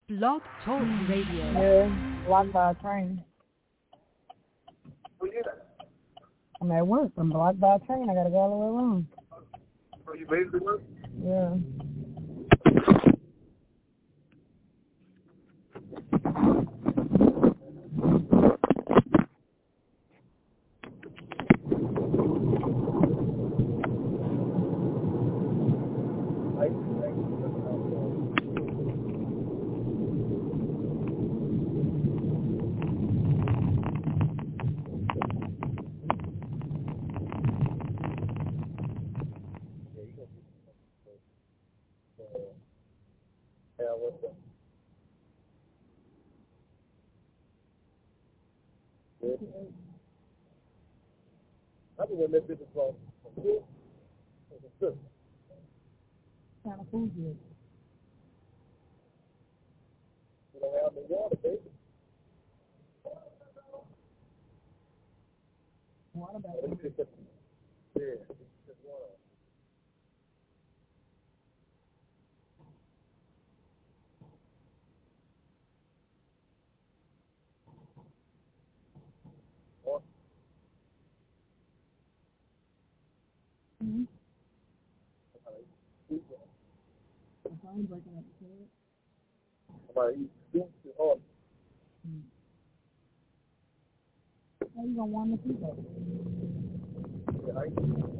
Blog Talk Radio. Yeah, blocked by a train. Where you at? I'm at work. I'm blocked by a train. I gotta go all the way around. So you basically work? Yeah. I think when that business from here, it's a good. Kind of food good. You don't have no water, baby. Water back. Yeah, it's just water. Mm-hmm. The phone breaking up the head. Somebody eat soup is hard. How you gonna warm the feet up? Yeah, I eat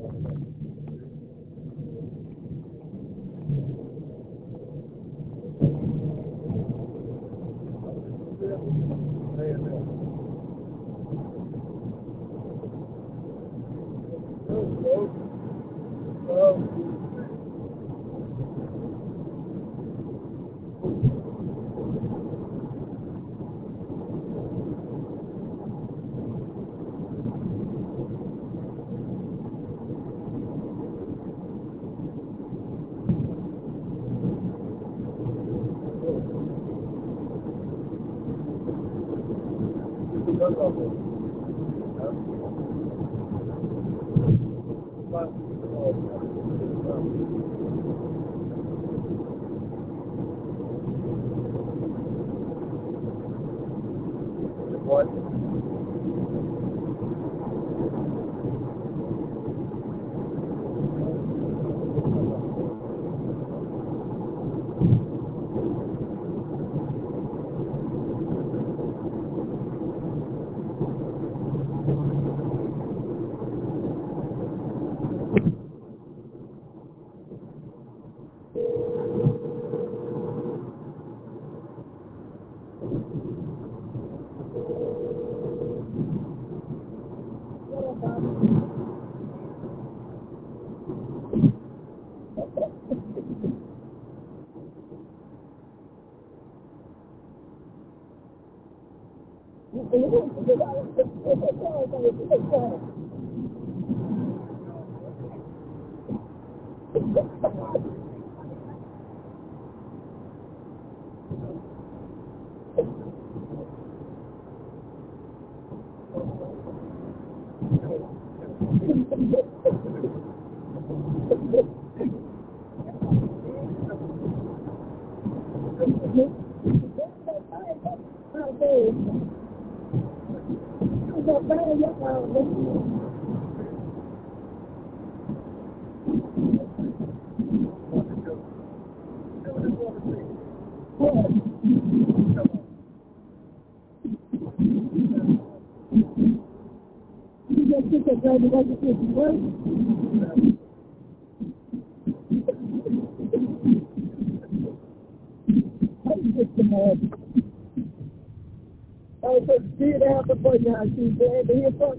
I said, see it out before you have to bed to hear from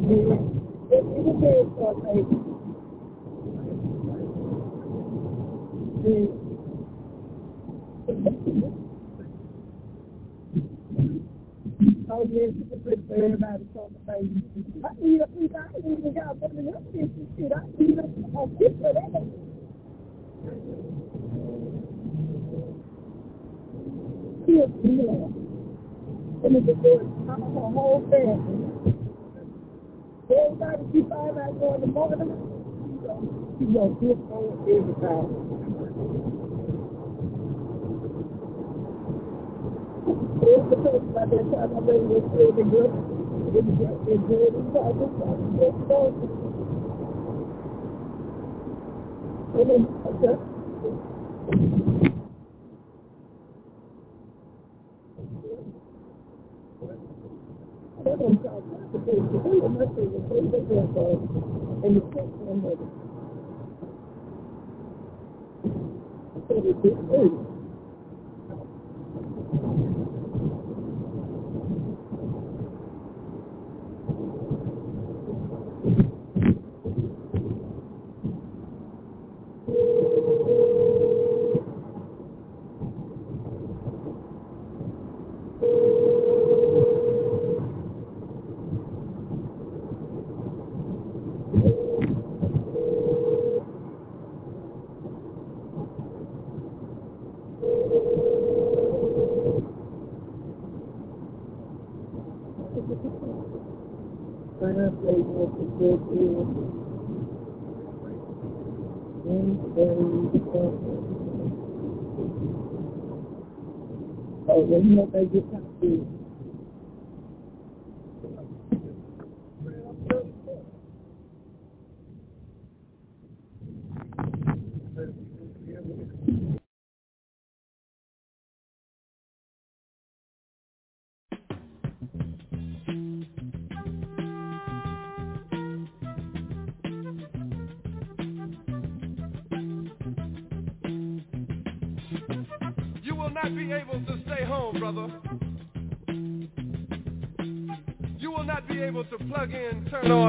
Oh, yes, it's for everybody talking about you. I even got something else to shit. I even get for that. Kill me. And it's a whole family. Everybody keep on out going to morning. She's going to get on every time. It's the person by that time I'm ready to say the good. It's good. Oh, well, you know, they get kind of big. You will not be able to stay home, brother. You will not be able to plug in, turn on.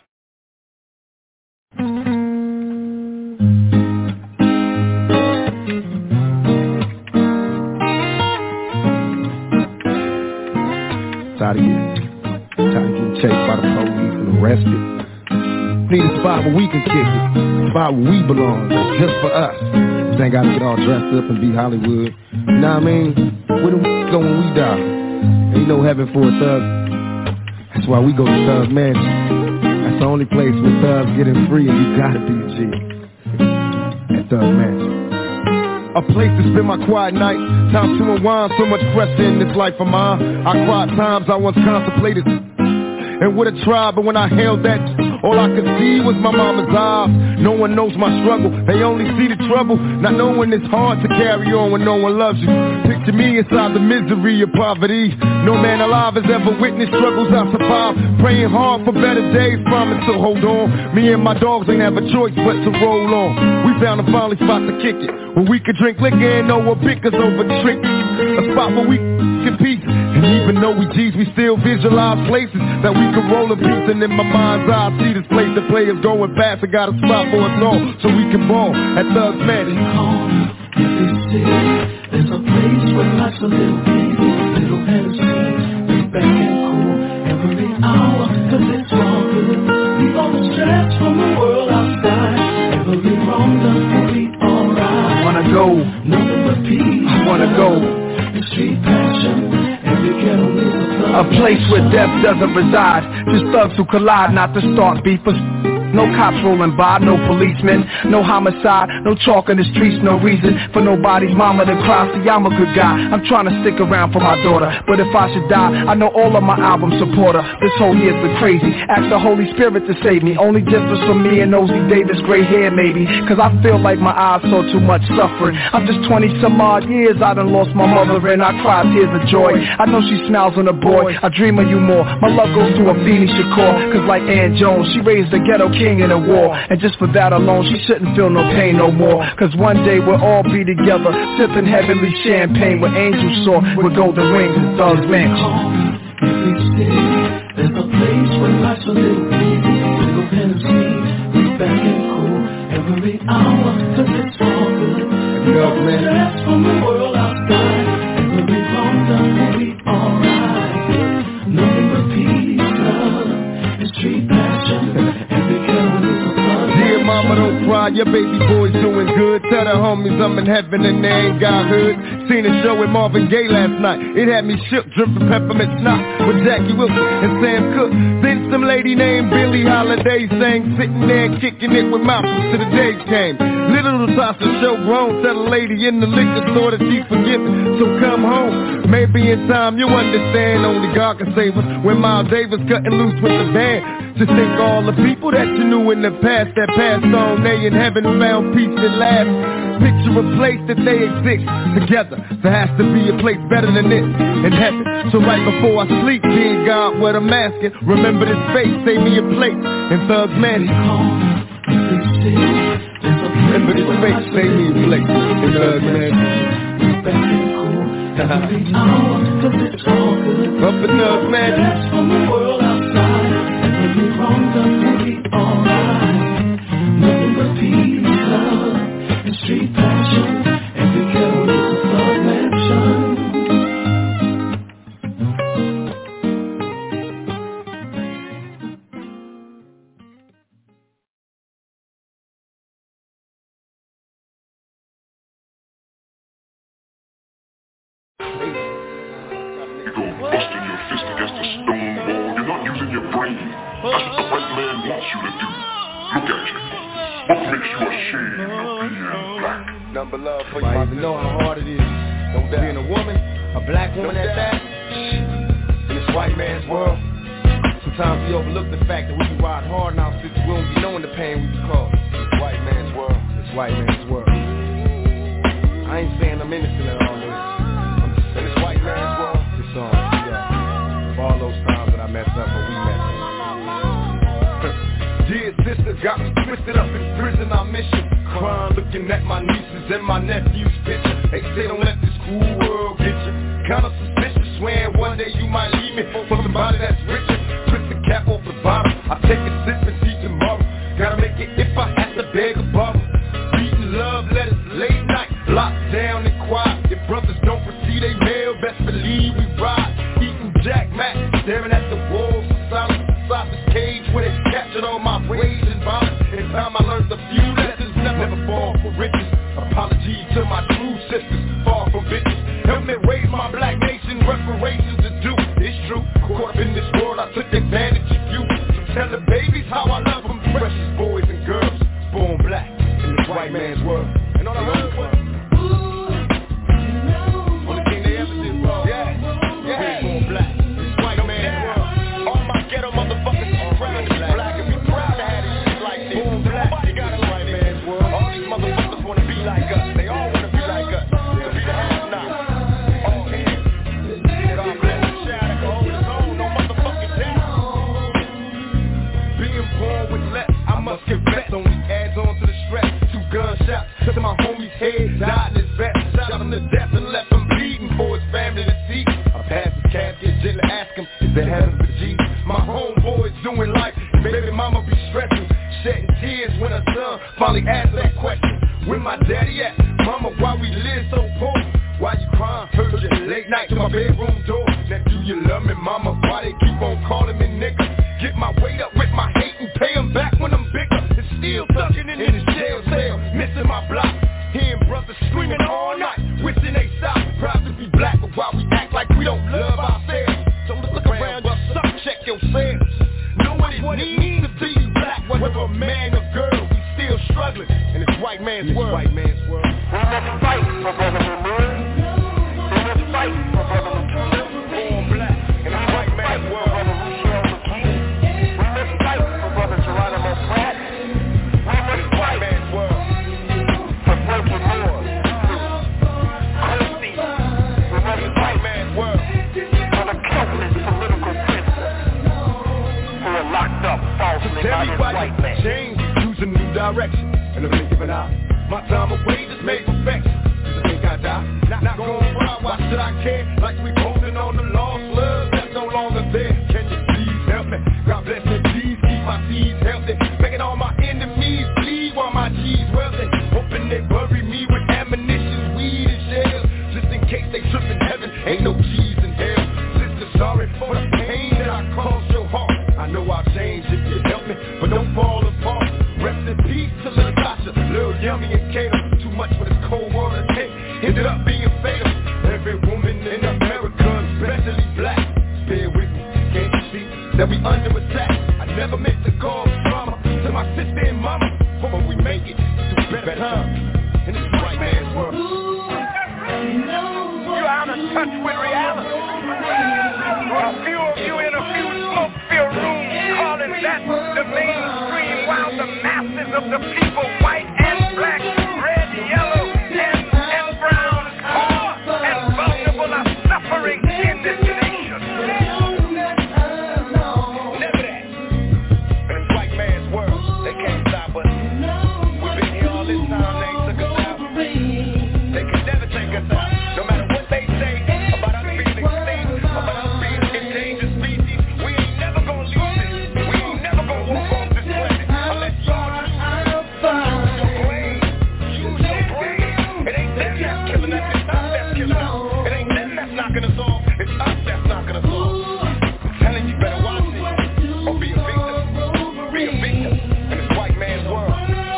Tired of getting chased by the police and arrested. Need a spot where we can kick it, a spot where we belong, just for us. Ain't gotta get all dressed up and be Hollywood. You know what I mean? Where do we go when we die? Ain't no heaven for a thug. That's why we go to Thug Mansion. That's the only place where thugs getting free, and you gotta be a G. At Thug Mansion. A place to spend my quiet night, time to unwind. So much pressure in this life of mine. I cried times I once contemplated and would have tried, but when I held that, all I could see was my mama's eyes. No one knows my struggle, they only see the trouble. Not knowing it's hard to carry on when no one loves you. Picture me inside the misery of poverty. No man alive has ever witnessed struggles I survived. Praying hard for better days, promise to hold on. Me and my dogs ain't have a choice but to roll on. We found a finally spot to kick it, where we could drink liquor and no one bickers over trinkets. A spot where we get peace. And even though we G's, we still visualize places that we can roll a piece. And in my mind's eye, I see this place that players going past. I got a spot for us all, so we can ball at Thug Mansion. Every city, there's a place where life's a little easy, little Hennessy, lay back and cool every hour, cause it's all good. Leave all the stress from the world outside. Every wrong done will be alright. I wanna go, nothing but peace. I wanna go. Street passion, every ghetto needs a thug. A place where death doesn't reside, just thugs who collide, not to start beef. No cops rolling by, no policemen, no homicide, no chalk in the streets, no reason for nobody's mama to cry. See, I'm a good guy, I'm trying to stick around for my daughter, but if I should die, I know all of my album support her. This whole year's been crazy, ask the Holy Spirit to save me. Only difference from me and Nosy Davis, gray hair maybe, cause I feel like my eyes saw too much suffering. I'm just 20 some odd years, I done lost my mother and I cry tears of joy. I know she smiles on a boy, I dream of you more. My love goes to Afeni Shakur, cause like Ann Jones, she raised the ghetto king in a war. And just for that alone, she shouldn't feel no pain no more. Cause one day we'll all be together, sipping heavenly champagne with angels soar, with golden rings and Thug Mansion. Every city, there's a place where life's a little easy, your baby boy's doing good. Tell the homies I'm in heaven and they ain't got hood. Seen a show with Marvin Gaye last night. It had me shook, dripping peppermint snot with Jackie Wilson and Sam Cooke. Then some lady named Billie Holiday sang, sitting there kicking it with Malcolm till the day came. Little Tasha show grown, tell a lady in the liquor store that she's forgiven. So come home, maybe in time you'll understand. Only God can save us. When Miles Davis cutting loose with the band, just think all the people that you knew in the past that passed on, they in heaven found peace at last. Picture a place that they exist together. There has to be a place better than this in heaven. So right before I sleep, dear God, what I'm asking, remember this face, save me a place in Thug's Mansion. Remember this face, save me a place in Thug's Mansion. Every hour, 'cause it's all good. Up in Thug's Mansion. From the world outside, and when you wrong us, we'll be alright. Nothing but peace, love, and street passion. Every ghetto is a Thug Mansion. Number love for you. Even know how hard it is. Being a woman, a black woman at that, in this white man's world. Sometimes we overlook the fact that we can ride hard in our cities. We don't be knowing the pain we be caused. It's white man's world. It's white man's world. I ain't saying I'm innocent at all this. I'm just saying it's white man's world. This song, for all those times that I messed up or we messed up. Dear sister, got me twisted up in prison, I miss you. Crying, looking at my nieces and my nephew's picture. They say don't let this cool world get you. Kinda suspicious, swearing one day you might leave me for somebody that's richer. Twist the cap off the bottom, I take a sip and see tomorrow. Gotta make it if I have to beg a bottle. Reading love letters late night, locked down and quiet. If brothers don't receive they mail, best believe we ride. Eating Jack Mac, staring at the walls of silence inside this cage where they captured all my ways and violence. In time I learned a few lessons, never fall for riches. Apologies to my true sisters, far from bitches. Help me raise my black nation, reparations to do. It's true, caught up in this world, I took advantage of you. So tell the babies how I love them, precious boys and girls, born black in this white man's world. And all I heard was, only thing they ever did wrong, yeah, born black, this white man's world. All my ghetto motherfuckers are proud to be black and be proud to have this shit like this. Born black, nobody got a white man's world. All these motherfuckers wanna be like us, they all wanna be like us. To be the have-not, all hands. God bless the child that can hold his own, no motherfucking doubt. Being born with less, I must confess, only adds on to the stress. 2 gunshots to my homie's head, died in his vest. Shot him to death and left him bleeding for his family to see. I passed his casket, gently ask him if they had him for Jesus. My homeboy's doing life, baby mama be stressing, shedding tears when her son finally asked that question. Where my daddy at? Mama, why we live so poor? Why you crying? Heard you late night to my bedroom door. Now do you love me, mama? Why they keep on calling me nigga? Get my weight up with my hate and pay them back when I'm bigger. And still thugging in his jail cell, missing my block. Hearing brothers screaming all night, wishing they stop. Proud to be black, but why we act like we don't love ourselves? So look around yourself, check yourselves. Know what it means to be black, whether a man or girl, we still struggling in this white man's world. We must fight for brotherhood. We must fight for brotherhood. Born black in this white man's world. Brother Rochelle McKee. We must fight for brother Geronimo Pratt. We must fight man's world for broken laws. Christy. We must fight man's world for the countless political prisoners who are locked up falsely by this white man. Change, use a new direction, and I'm giving out. My time away just made perfection. Cause I think I die. Not going wild, why should I care? Like we holding on the lost love that's no longer there. Can you please help me? God bless me, please keep my seeds healthy. Making all my enemies bleed while my G's wealthy. Hoping they bury me with ammunition, weed and shells. Just in case they trip in heaven, ain't no G's in hell. Sister, sorry for the pain that I caused your heart. I know I'll change if you help me, but don't fall apart. Rest in peace to Latasha. that we under attack. I never meant to cause drama to my sister and mama, but when we make it through better times in this white man's world. You're out of touch with reality. A few of you in a few smoke-filled rooms calling that the mainstream, while the masses of the people, white and black, red, yellow, and brown, poor and vulnerable, are suffering in this nation. Never that. In this white man's world, they can't stop us. We've been here all this time, they ain't took us out. They can never take us out. No matter what they say about us being extinct, about us being endangered species, we ain't never gonna lose it. We ain't never gonna walk off this planet unless y'all use your brain. Use your brain. It ain't them that's killing us, it's us that's killing us. It ain't them that's knocking us off, it's us that's knocking us off. I'm telling you, better watch it or be a victim. Be a victim in this white man's world.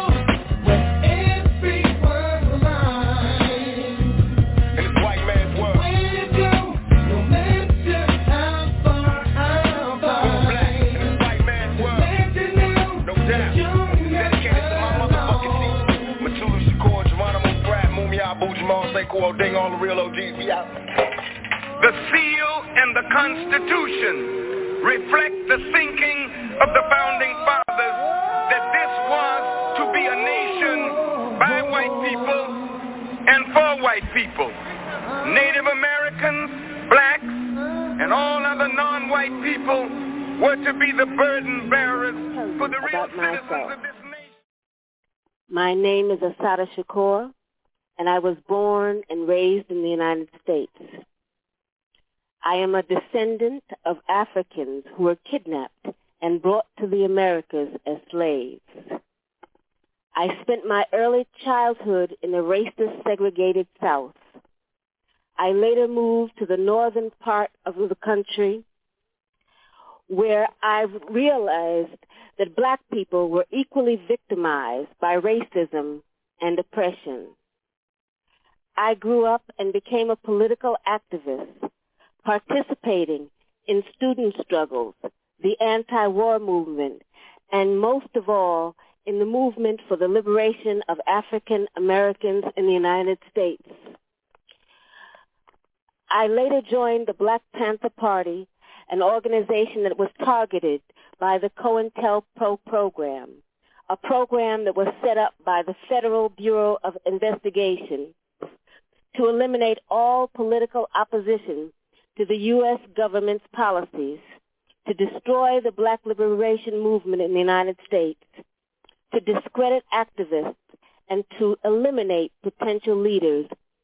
Ding all the real OGs, we out. The seal and the Constitution reflect the thinking of the founding fathers that this was to be a nation by white people and for white people. Native Americans, blacks, and all other non-white people were to be the burden bearers for the real citizens of this nation. My name is Assata Shakur, and I was born and raised in the United States. I am a descendant of Africans who were kidnapped and brought to the Americas as slaves. I spent my early childhood in the racist, segregated South. I later moved to the northern part of the country, where I realized that black people were equally victimized by racism and oppression. I grew up and became a political activist, participating in student struggles, the anti-war movement, and most of all, in the movement for the liberation of African Americans in the United States. I later joined the Black Panther Party, an organization that was targeted by the COINTELPRO program, a program that was set up by the Federal Bureau of Investigation to eliminate all political opposition to the U.S. government's policies, to destroy the black liberation movement in the United States, to discredit activists, and to eliminate potential leaders.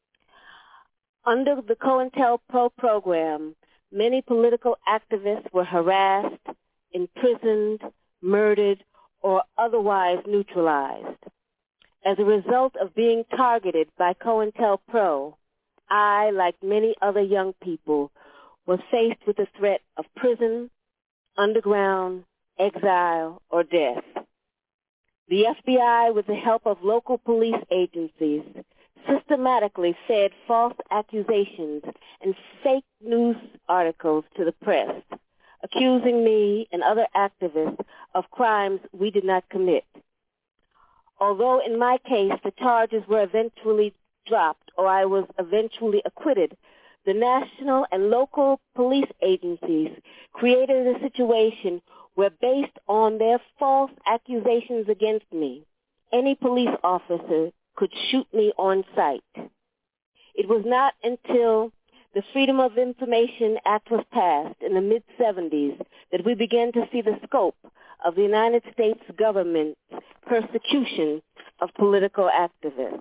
Under the COINTELPRO program, many political activists were harassed, imprisoned, murdered, or otherwise neutralized. As a result of being targeted by COINTELPRO, I, like many other young people, was faced with the threat of prison, underground, exile, or death. The FBI, with the help of local police agencies, systematically fed false accusations and fake news articles to the press, accusing me and other activists of crimes we did not commit. Although in my case the charges were eventually dropped or I was eventually acquitted, the national and local police agencies created a situation where, based on their false accusations against me, any police officer could shoot me on sight. It was not until the Freedom of Information Act was passed in the mid-'70s that we began to see the scope of the United States government's persecution of political activists.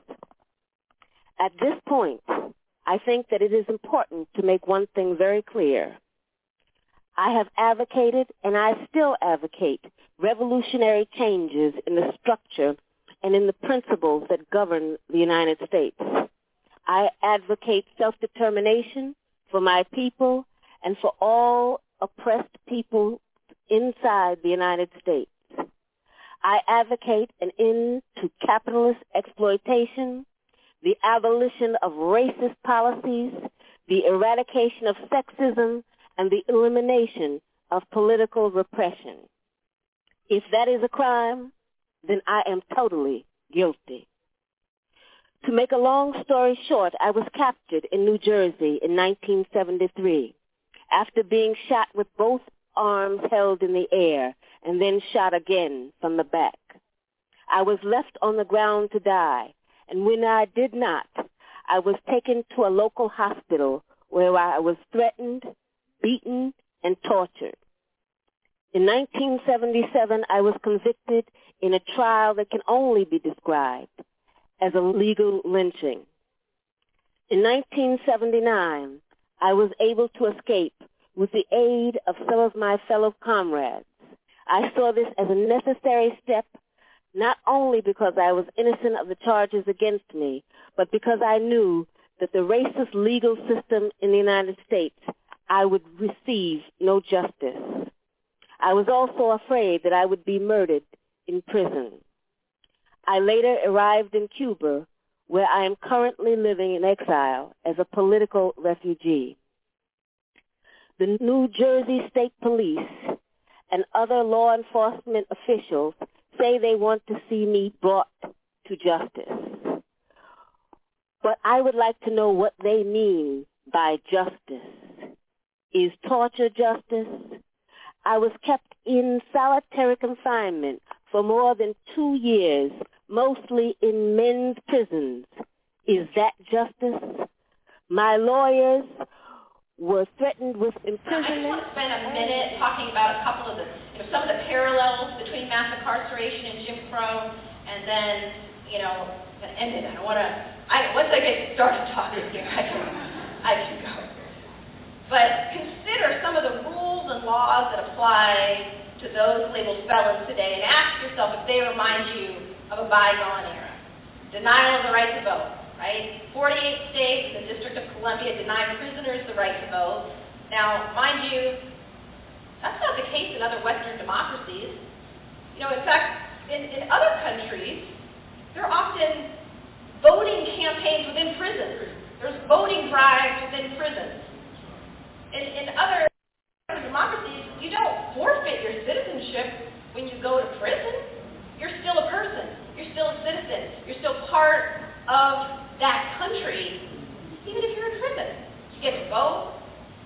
At this point, I think that it is important to make one thing very clear. I have advocated, and I still advocate, revolutionary changes in the structure and in the principles that govern the United States. I advocate self-determination for my people and for all oppressed people inside the United States. I advocate an end to capitalist exploitation, the abolition of racist policies, the eradication of sexism, and the elimination of political repression. If that is a crime, then I am totally guilty. To make a long story short, I was captured in New Jersey in 1973 after being shot with both arms held in the air and then shot again from the back. I was left on the ground to die, and when I did not, I was taken to a local hospital where I was threatened, beaten, and tortured. In 1977, I was convicted in a trial that can only be described as a legal lynching. In 1979, I was able to escape with the aid of some of my fellow comrades. I saw this as a necessary step, not only because I was innocent of the charges against me, but because I knew that the racist legal system in the United States, I would receive no justice. I was also afraid that I would be murdered in prison. I later arrived in Cuba, where I am currently living in exile as a political refugee. The New Jersey State Police and other law enforcement officials say they want to see me brought to justice. But I would like to know what they mean by justice. Is torture justice? I was kept in solitary confinement for more than 2 years, mostly in men's prisons. Is that justice? My lawyers were threatened with imprisonment. I just want to spend a minute talking about a couple of some of the parallels between mass incarceration and Jim Crow, and then, going to end it. Once I get started talking here, I can go. But consider some of the rules and laws that apply to those labeled felons today, and ask yourself if they remind you of a bygone era. Denial of the right to vote, right? 48 states, the District of Columbia, deny prisoners the right to vote. Now, mind you, that's not the case in other Western democracies. In fact, in other countries, there are often voting campaigns within prisons. There's voting drives within prisons. In other democracies, you don't forfeit your citizenship when you go to prison. You're still a person. You're still a citizen. You're still part of that country, even if you're in prison. You get to vote.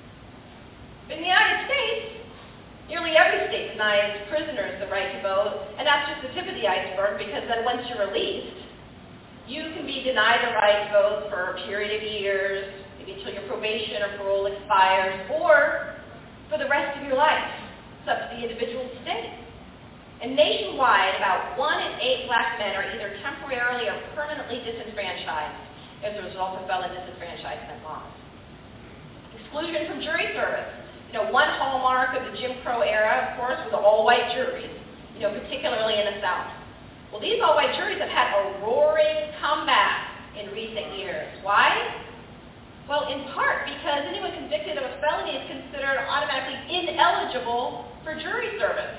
In the United States, nearly every state denies prisoners the right to vote, and that's just the tip of the iceberg, because then once you're released, you can be denied the right to vote for a period of years, maybe until your probation or parole expires, or for the rest of your life. It's up to the individual state. And nationwide, about 1 in 8 black men are either temporarily or permanently disenfranchised as a result of felon disenfranchisement laws. Exclusion from jury service. One hallmark of the Jim Crow era, of course, were the all-white juries, particularly in the South. Well, these all-white juries have had a roaring comeback in recent years. Why? Well, in part because anyone convicted of a felony is considered automatically ineligible for jury service.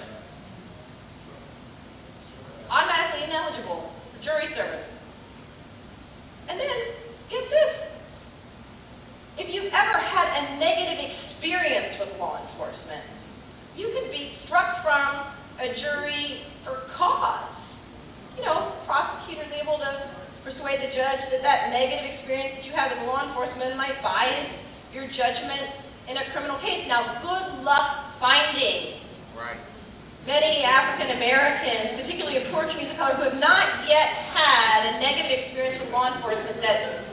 Automatically ineligible for jury service. And then, get this. If you've ever had a negative experience with law enforcement, you could be struck from a jury for cause. Prosecutors able to persuade the judge that that negative experience that you have with law enforcement might bias your judgment in a criminal case. Now, good luck finding many African Americans, particularly of Portuguese color, who have not yet had a negative experience with law enforcement that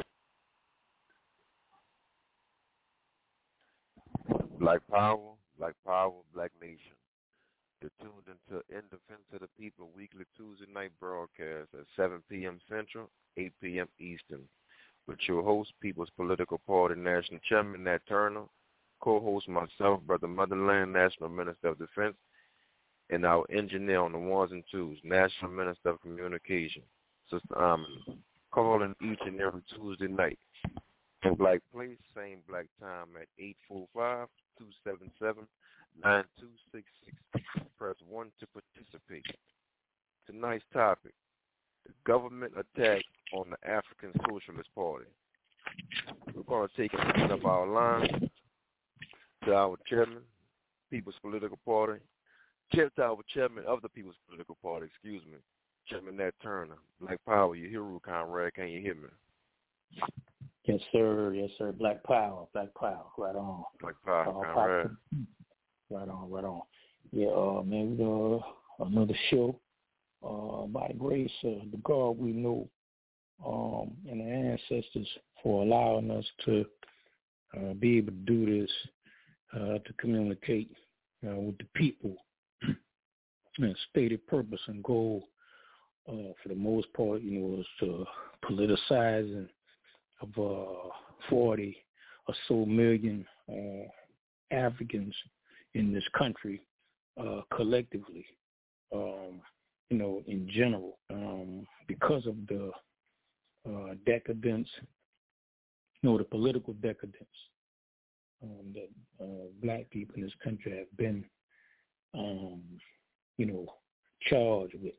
Black Power, Black Nation. You're tuned into In Defense of the People weekly Tuesday night broadcast at 7 p.m. Central, 8 p.m. Eastern, with your host, People's Political Party National Chairman Nat Turner, co-host myself, Brother Motherland, National Minister of Defense, and our engineer on the ones and twos, National Minister of Communication, Sister Amina, calling each and every Tuesday night. In black place, same black time at 845-277-9266. Press 1 to participate. Tonight's topic, the government attack on the African Socialist Party. We're going to take a look up our line to our chairman, People's Political Party. Tower Chairman of the People's Political Party, Chairman Nat Turner. Black Power, you hear me, Conrad? Can you hear me? Yes, sir. Black Power. Right on. Black Power, Conrad. Right on. Yeah, man, we got another show. By the grace of the God we know, and the ancestors for allowing us to be able to do this, to communicate with the people. Stated purpose and goal, for the most part, is to politicizing of 40 or so million Africans in this country collectively, in general, because of the decadence, the political decadence that black people in this country have been, charged with,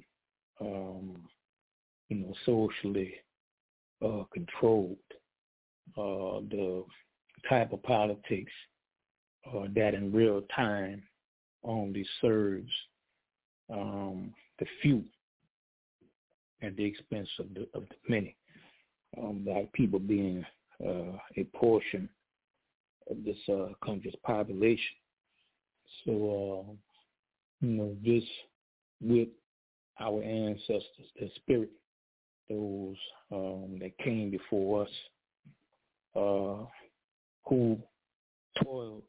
socially controlled, the type of politics that in real time only serves the few at the expense of the many. Black people being a portion of this country's population. So, this with our ancestors, the spirit, those that came before us, who toiled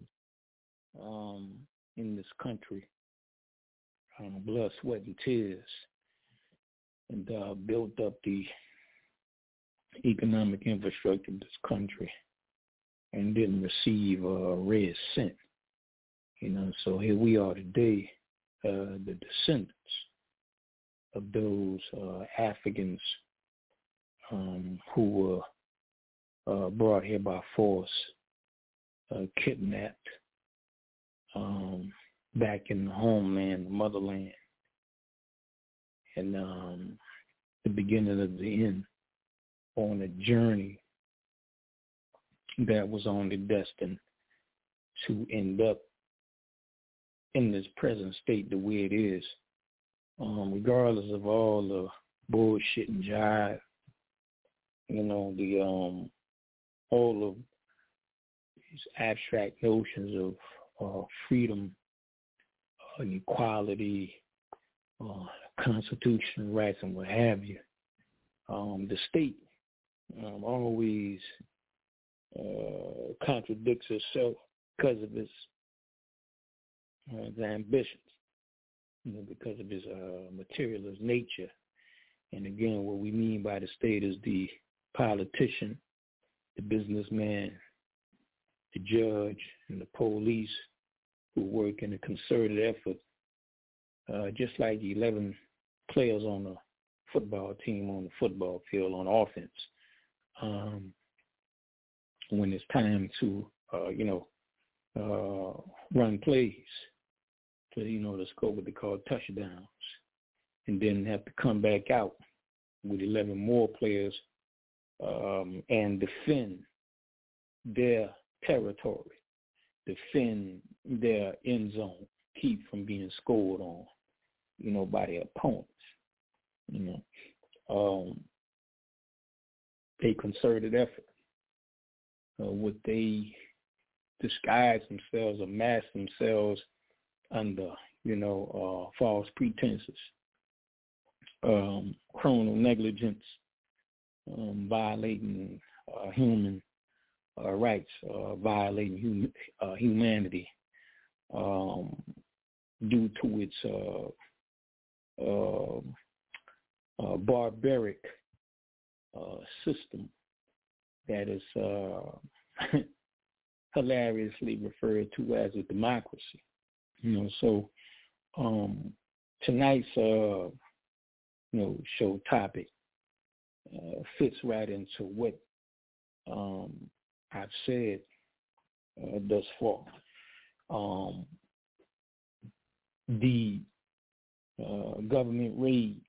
in this country, blood, sweat, and tears, and built up the economic infrastructure of this country, and didn't receive a red cent. So here we are today, the descendants of those Africans who were brought here by force, kidnapped back in the homeland, the motherland, and the beginning of the end on a journey that was only destined to end up in this present state the way it is, regardless of all the bullshit and jive, all of these abstract notions of freedom and equality, constitutional rights and what have you. The state always contradicts itself because of its ambitions, because of its materialist nature. And again, what we mean by the state is the politician, the businessman, the judge, and the police who work in a concerted effort, just like the 11 players on the football team on the football field on offense. When it's time to, run plays, to score what they call touchdowns, and then have to come back out with 11 more players and defend their territory, defend their end zone, keep from being scored on, by their opponents. A concerted effort. What they disguise themselves or mask themselves under, false pretenses, criminal negligence, violating human rights, violating humanity, due to its barbaric system that is hilariously referred to as a democracy. So tonight's show topic fits right into what I've said thus far. The government raid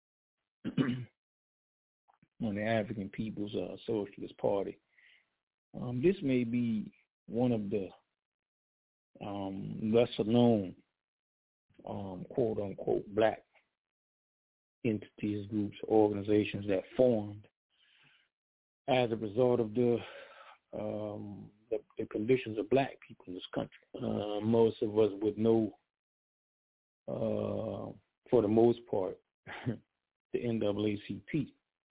on the African People's Socialist Party. This may be one of the lesser known, quote unquote, black entities, groups, organizations that formed as a result of the conditions of black people in this country. Most of us would know, for the most part, the NAACP.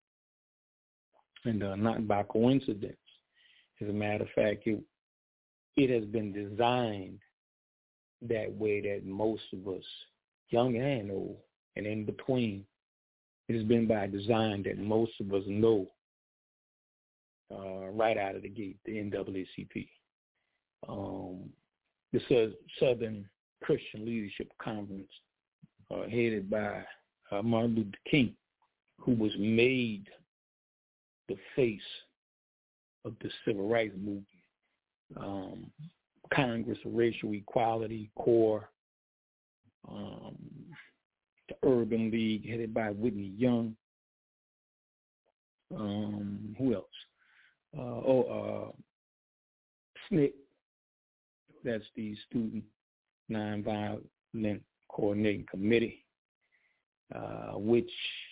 And not by coincidence. As a matter of fact, it has been designed that way that most of us, young and old, and in between, it has been by design that most of us know right out of the gate, the NAACP. The Southern Christian Leadership Conference, headed by Martin Luther King, who was made the face of the civil rights movement. Congress of Racial Equality, CORE, the Urban League, headed by Whitney Young. Who else? SNCC, that's the Student Nonviolent Coordinating Committee, which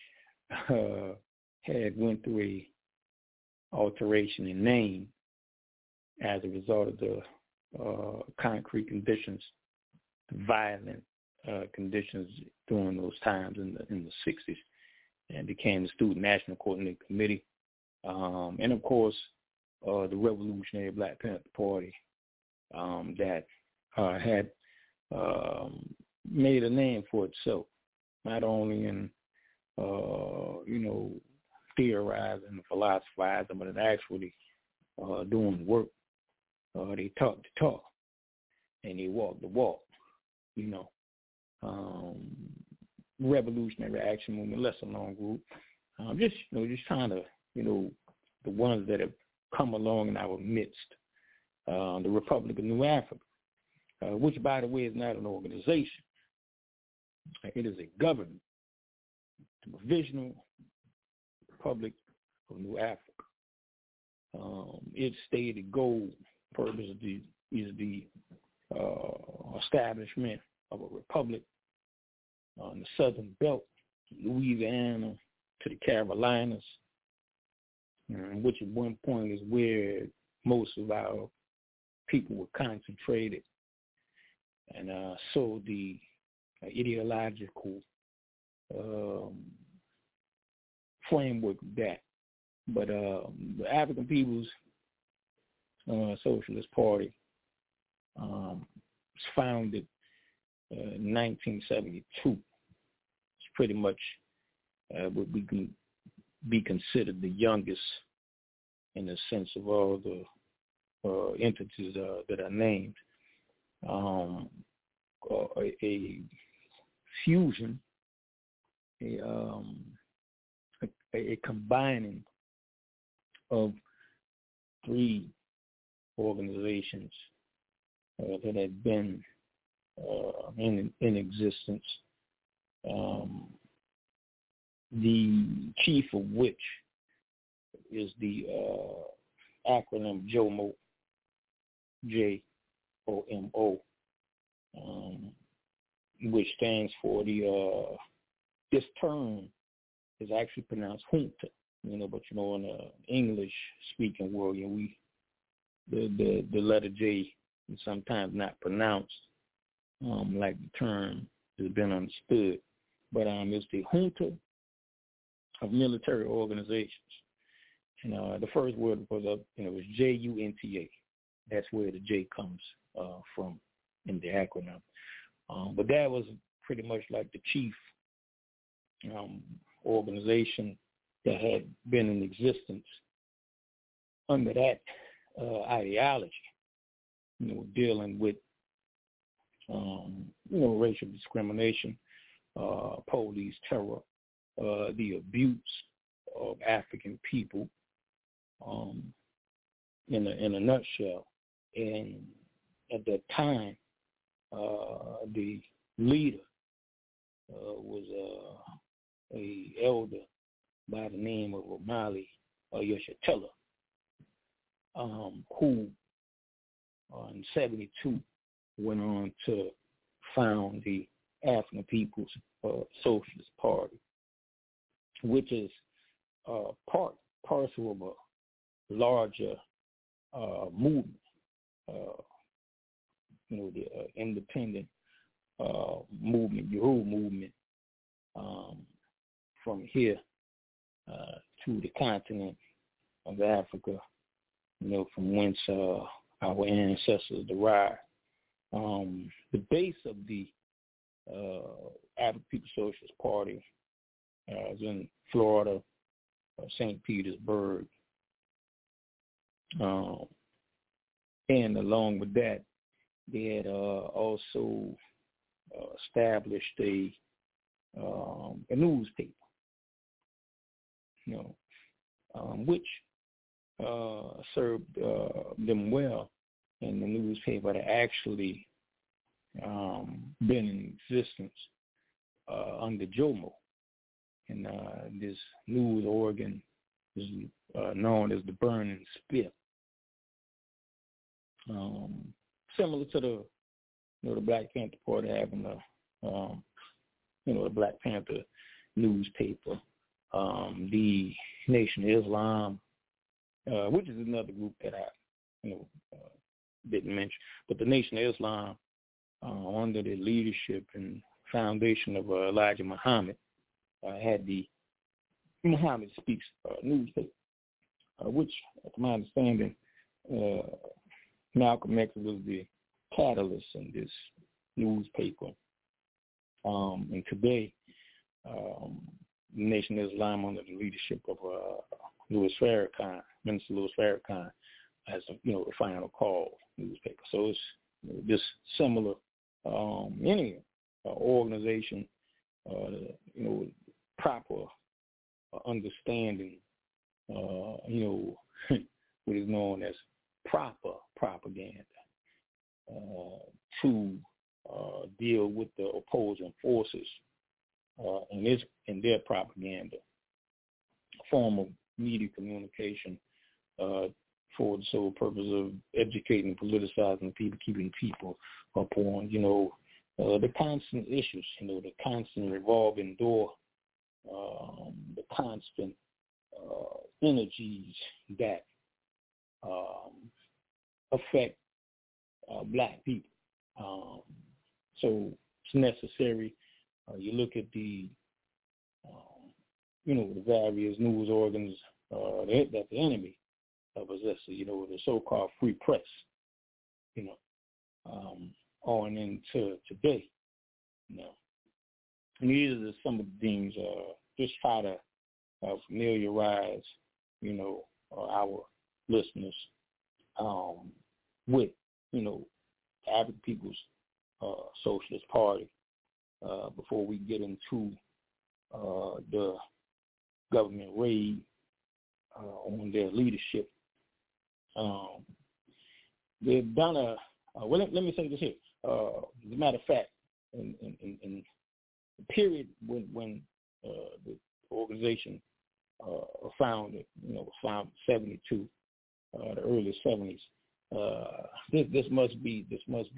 had went through a alteration in name as a result of the concrete conditions, violent conditions during those times in the 60s, and became the Student National Coordinating Committee. And of course, the Revolutionary Black Panther Party that had made a name for itself, not only in theorizing and philosophizing, but in actually doing the work. They talk the talk, and they walk the walk. Revolutionary Action Movement, lesser known group. Just trying to, the ones that have come along in our midst. The Republic of New Africa, which, by the way, is not an organization. It is a government, the Provisional Republic of New Africa. Its stated goal, purpose is the establishment of a republic on the southern belt, Louisiana to the Carolinas, which at one point is where most of our people were concentrated. And so the ideological framework of that. But the African People's Socialist Party was founded in 1972. It's pretty much what we can be considered the youngest in the sense of all the entities that are named. A fusion, a combining of three organizations that had been in existence. The chief of which is the acronym JOMO, JOMO, which stands for this term is actually pronounced junta, but in the English-speaking world, the letter J is sometimes not pronounced like the term has been understood, but it's the junta of military organizations. And the first word was was JUNTA. That's where the J comes from in the acronym. But that was pretty much like the chief organization that had been in existence under that ideology, dealing with, racial discrimination, police terror, the abuse of African people, in a nutshell. And at that time, the leader was a elder by the name of Omali Yeshitela, who in 72 went on to found the African People's Socialist Party, which is parcel of a larger movement, the independent movement, Uhuru movement, from here to the continent of Africa, from whence our ancestors derived. The base of the African People's Socialist Party is in Florida, St. Petersburg, and along with that, they had also established a newspaper, which served them well. And the newspaper had actually been in existence under Jomo. And this news organ is known as the Burning Spear. Similar to the Black Panther Party having the Black Panther newspaper, the Nation of Islam, which is another group that I didn't mention, but the Nation of Islam, under the leadership and foundation of Elijah Muhammad, had the Muhammad Speaks newspaper, which, to my understanding, Malcolm X was the catalyst in this newspaper. And today, the Nation of Islam, under the leadership of Minister Louis Farrakhan, has the Final Call newspaper. So it's this similar any organization, proper understanding, what is known as proper propaganda to deal with the opposing forces in their propaganda, a form of media communication for the sole purpose of educating, politicizing people, keeping people up on, the constant issues, the constant revolving door, the constant energies that affect Black people. So it's necessary. You look at the, the various news organs that the enemy possesses, the so-called free press, on into today. And these are some of the things, just try to familiarize, our listeners with, the African People's Socialist Party before we get into the government raid on their leadership. They've done let me say this here. As a matter of fact, in the period when the organization founded, was founded in 72, the early 70s. This must be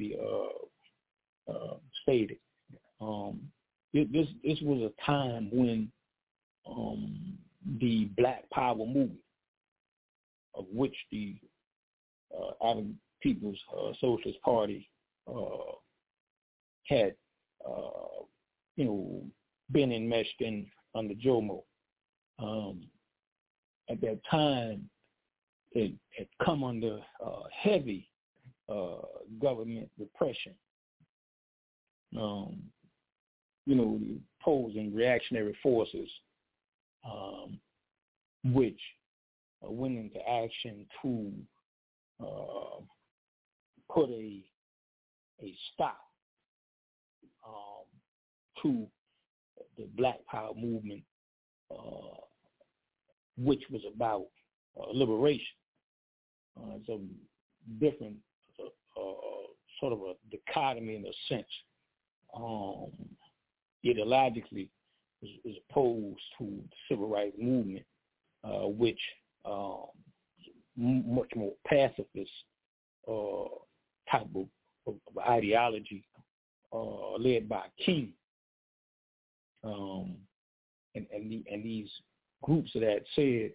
stated. This was a time when the Black Power movement, of which the African People's Socialist Party had, been enmeshed in under Jomo. At that time, it had come under heavy government repression. The opposing reactionary forces, which went into action to put a stop to the Black Power movement, which was about liberation. It's a different sort of a dichotomy in a sense. Ideologically is opposed to the civil rights movement, which much more pacifist type of ideology led by King, and these groups that said,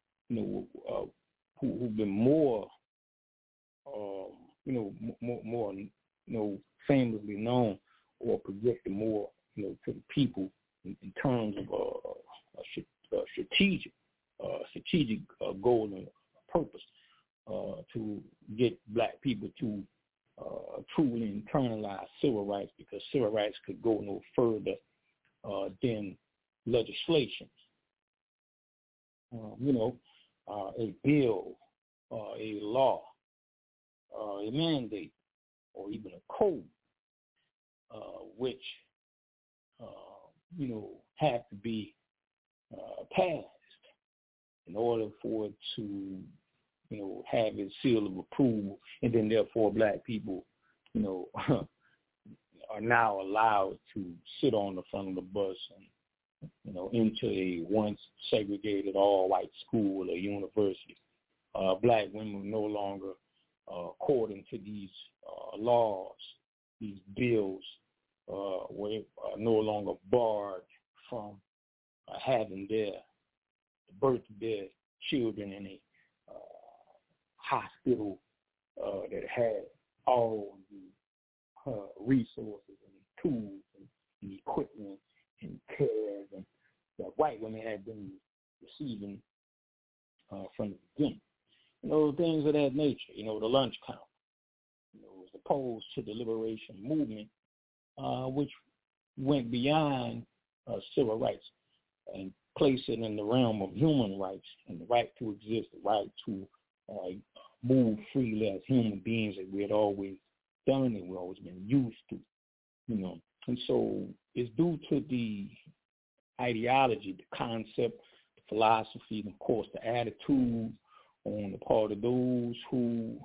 who've been more, more famously known or projected more, to the people in terms of strategic goal and purpose to get black people to truly internalize civil rights, because civil rights could go no further than legislation. A bill, a law, a mandate, or even a code, which have to be passed in order for it to, have its seal of approval, and then therefore black people, are now allowed to sit on the front of the bus and, into a once segregated all-white school or university. Black women no longer, according to these laws, these bills, were no longer barred from having the birth of their children in a hospital that had all the resources and tools and equipment and care that white women had been receiving from the beginning. Things of that nature, the lunch count, as opposed to the liberation movement, which went beyond civil rights and placed it in the realm of human rights and the right to exist, the right to move freely as human beings that we had always done and we've always been used to, And so it's due to the ideology, the concept, the philosophy, and of course the attitude on the part of those who,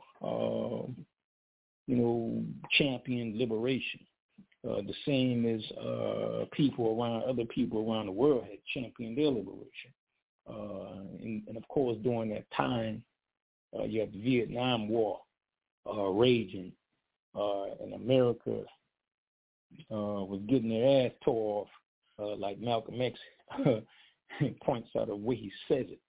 champion liberation. The same as other people around the world had championed their liberation. And of course, during that time, you have the Vietnam War raging, and America was getting their ass tore off, like Malcolm X points out the way he says it,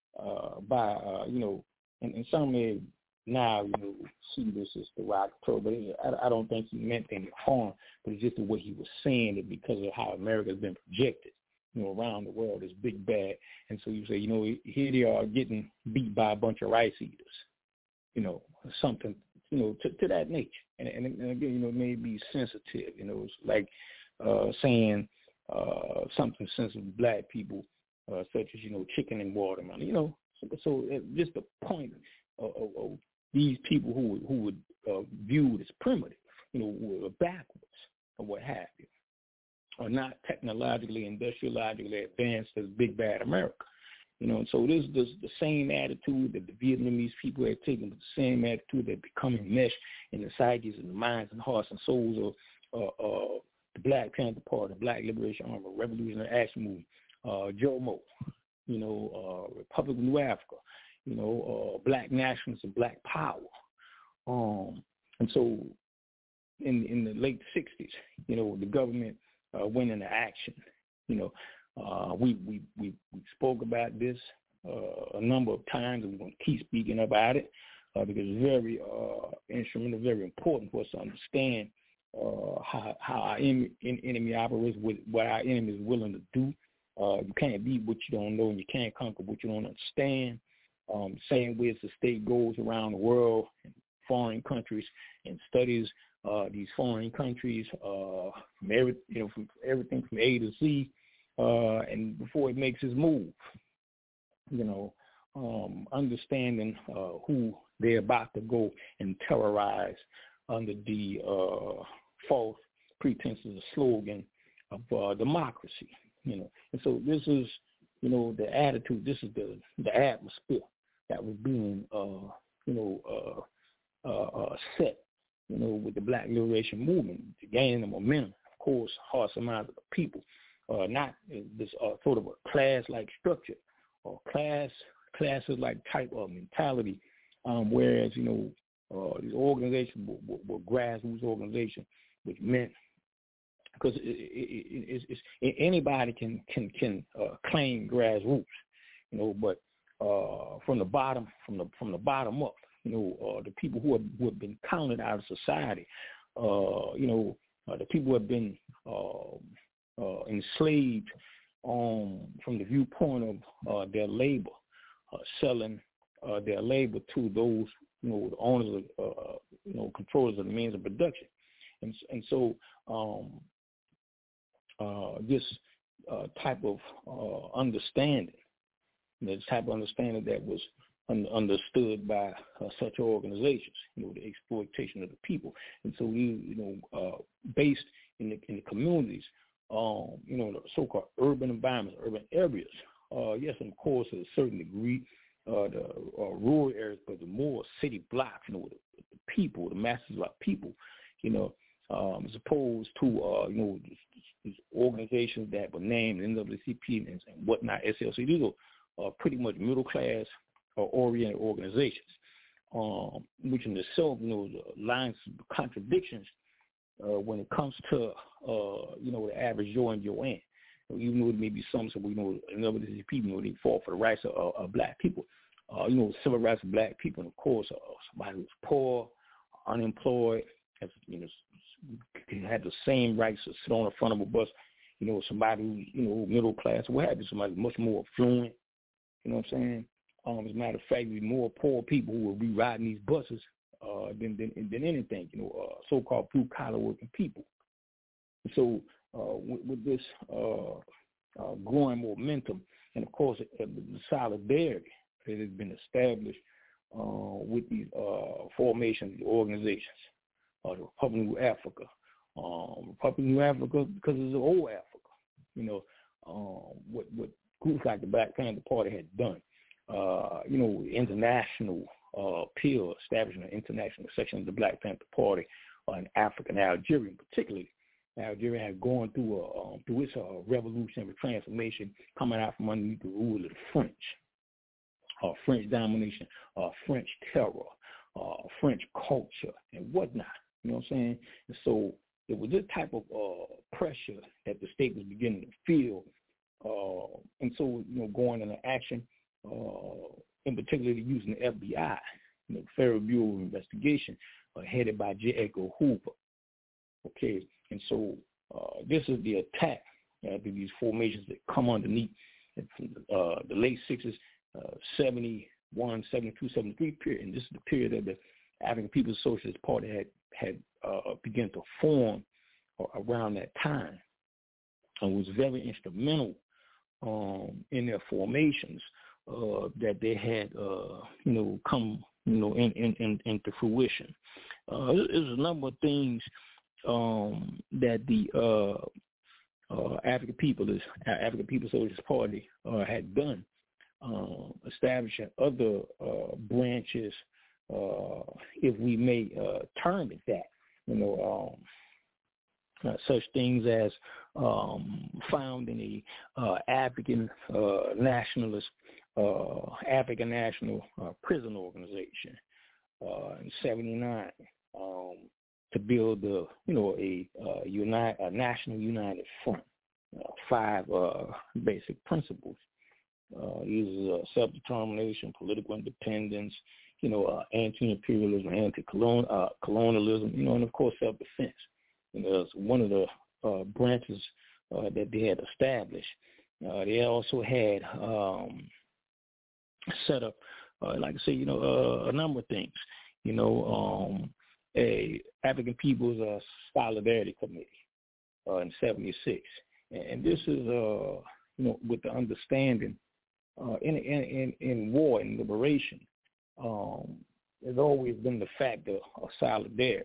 and some may now, see this as the rock pro, but I don't think he meant any harm, but it's just the way he was saying it because of how America has been projected, around the world as big bad. And so you say, here they are getting beat by a bunch of rice eaters, something, to that nature. And again, it may be sensitive, it's like saying something sensitive to black people, such as, chicken and watermelon, so just the point of these people who would view it as primitive, were backwards or what have you, are not technologically, industriologically advanced as big bad America. And so this is the same attitude that the Vietnamese people had taken, but the same attitude that become enmeshed in the psyches and the minds and hearts and souls of the Black Panther Party, the Black Liberation Army, Revolutionary Action Movement, Jomo, Republic of New Africa, Black nationalists and Black power. And so in the late 60s, the government went into action. We spoke about this a number of times, and we're going to keep speaking about it because it's very instrumental, very important for us to understand how our enemy operates, what our enemy is willing to do. You can't beat what you don't know, and you can't conquer what you don't understand. Same way as the state goes around the world, in foreign countries, and studies these foreign countries from everything from A to Z, and before it makes its move, understanding who they're about to go and terrorize under the false pretenses of slogan of democracy. And so this is, the attitude. This is the atmosphere that was being, set, with the Black Liberation Movement to gain the momentum. Of course, hearts and minds of the people, not this sort of a class-like structure or classes-like type of mentality. Whereas, these organizations were grassroots organizations, which meant because anybody can claim grassroots, but from the bottom up, the people who have been counted out of society, the people who have been enslaved from the viewpoint of their labor, selling their labor to those, the owners of, controllers of the means of production. And so this type of understanding, this type of understanding that was understood by such organizations, the exploitation of the people. And so based in the communities, the so-called urban environments, urban areas, yes, and of course, to a certain degree, the rural areas, but the more city blocks, the people, the masses of people, as opposed to, these organizations that were named NAACP and whatnot, SLC. These are pretty much middle-class oriented organizations, which in itself, lines of contradictions when it comes to, the average Joe and Joanne. Even though there may be some, NAACP people, they fought for the rights of black people. Civil rights of black people, and of course, somebody who's poor, unemployed, had the same rights to sit on the front of a bus. Somebody who's middle class, what have you, somebody much more affluent. You know what I'm saying? As a matter of fact, there's more poor people who will be riding these buses than anything. So-called blue collar working people. So with this growing momentum, and of course the solidarity that has been established with these formations, the organizations, the Republic of New Africa, Republic of New Africa because it's an old Africa. What groups like the Black Panther Party had done. International appeal, establishing an international section of the Black Panther Party in Africa and Algeria, particularly. Algeria had gone through its revolutionary transformation, coming out from underneath the rule of the French. French domination, French terror, French culture, and whatnot. You know what I'm saying? And so it was this type of pressure that the state was beginning to feel. And so, going into action, in particular using the FBI, the Federal Bureau of Investigation, headed by J. Edgar Hoover. Okay, and so this is the attack to these formations that come underneath the late 60s, 71, 72, 73 period, and this is the period that the African People's Socialist Party had begun to form around that time, and was very instrumental in their formations that they had, come, into fruition. There's a number of things that the African People's Socialist Party had done, establishing other branches, if we may term it that, such things as founding a African nationalist, African National Prison Organization in '79 to build a national united front. 5 basic principles. These are self-determination, political independence, anti-imperialism, anti-colonialism, and of course self-defense. That's one of the branches that they had established. They also had set up, like I say, a number of things. A African People's Solidarity Committee in '76, and this is with the understanding in war and liberation, there's always been the factor of solidarity.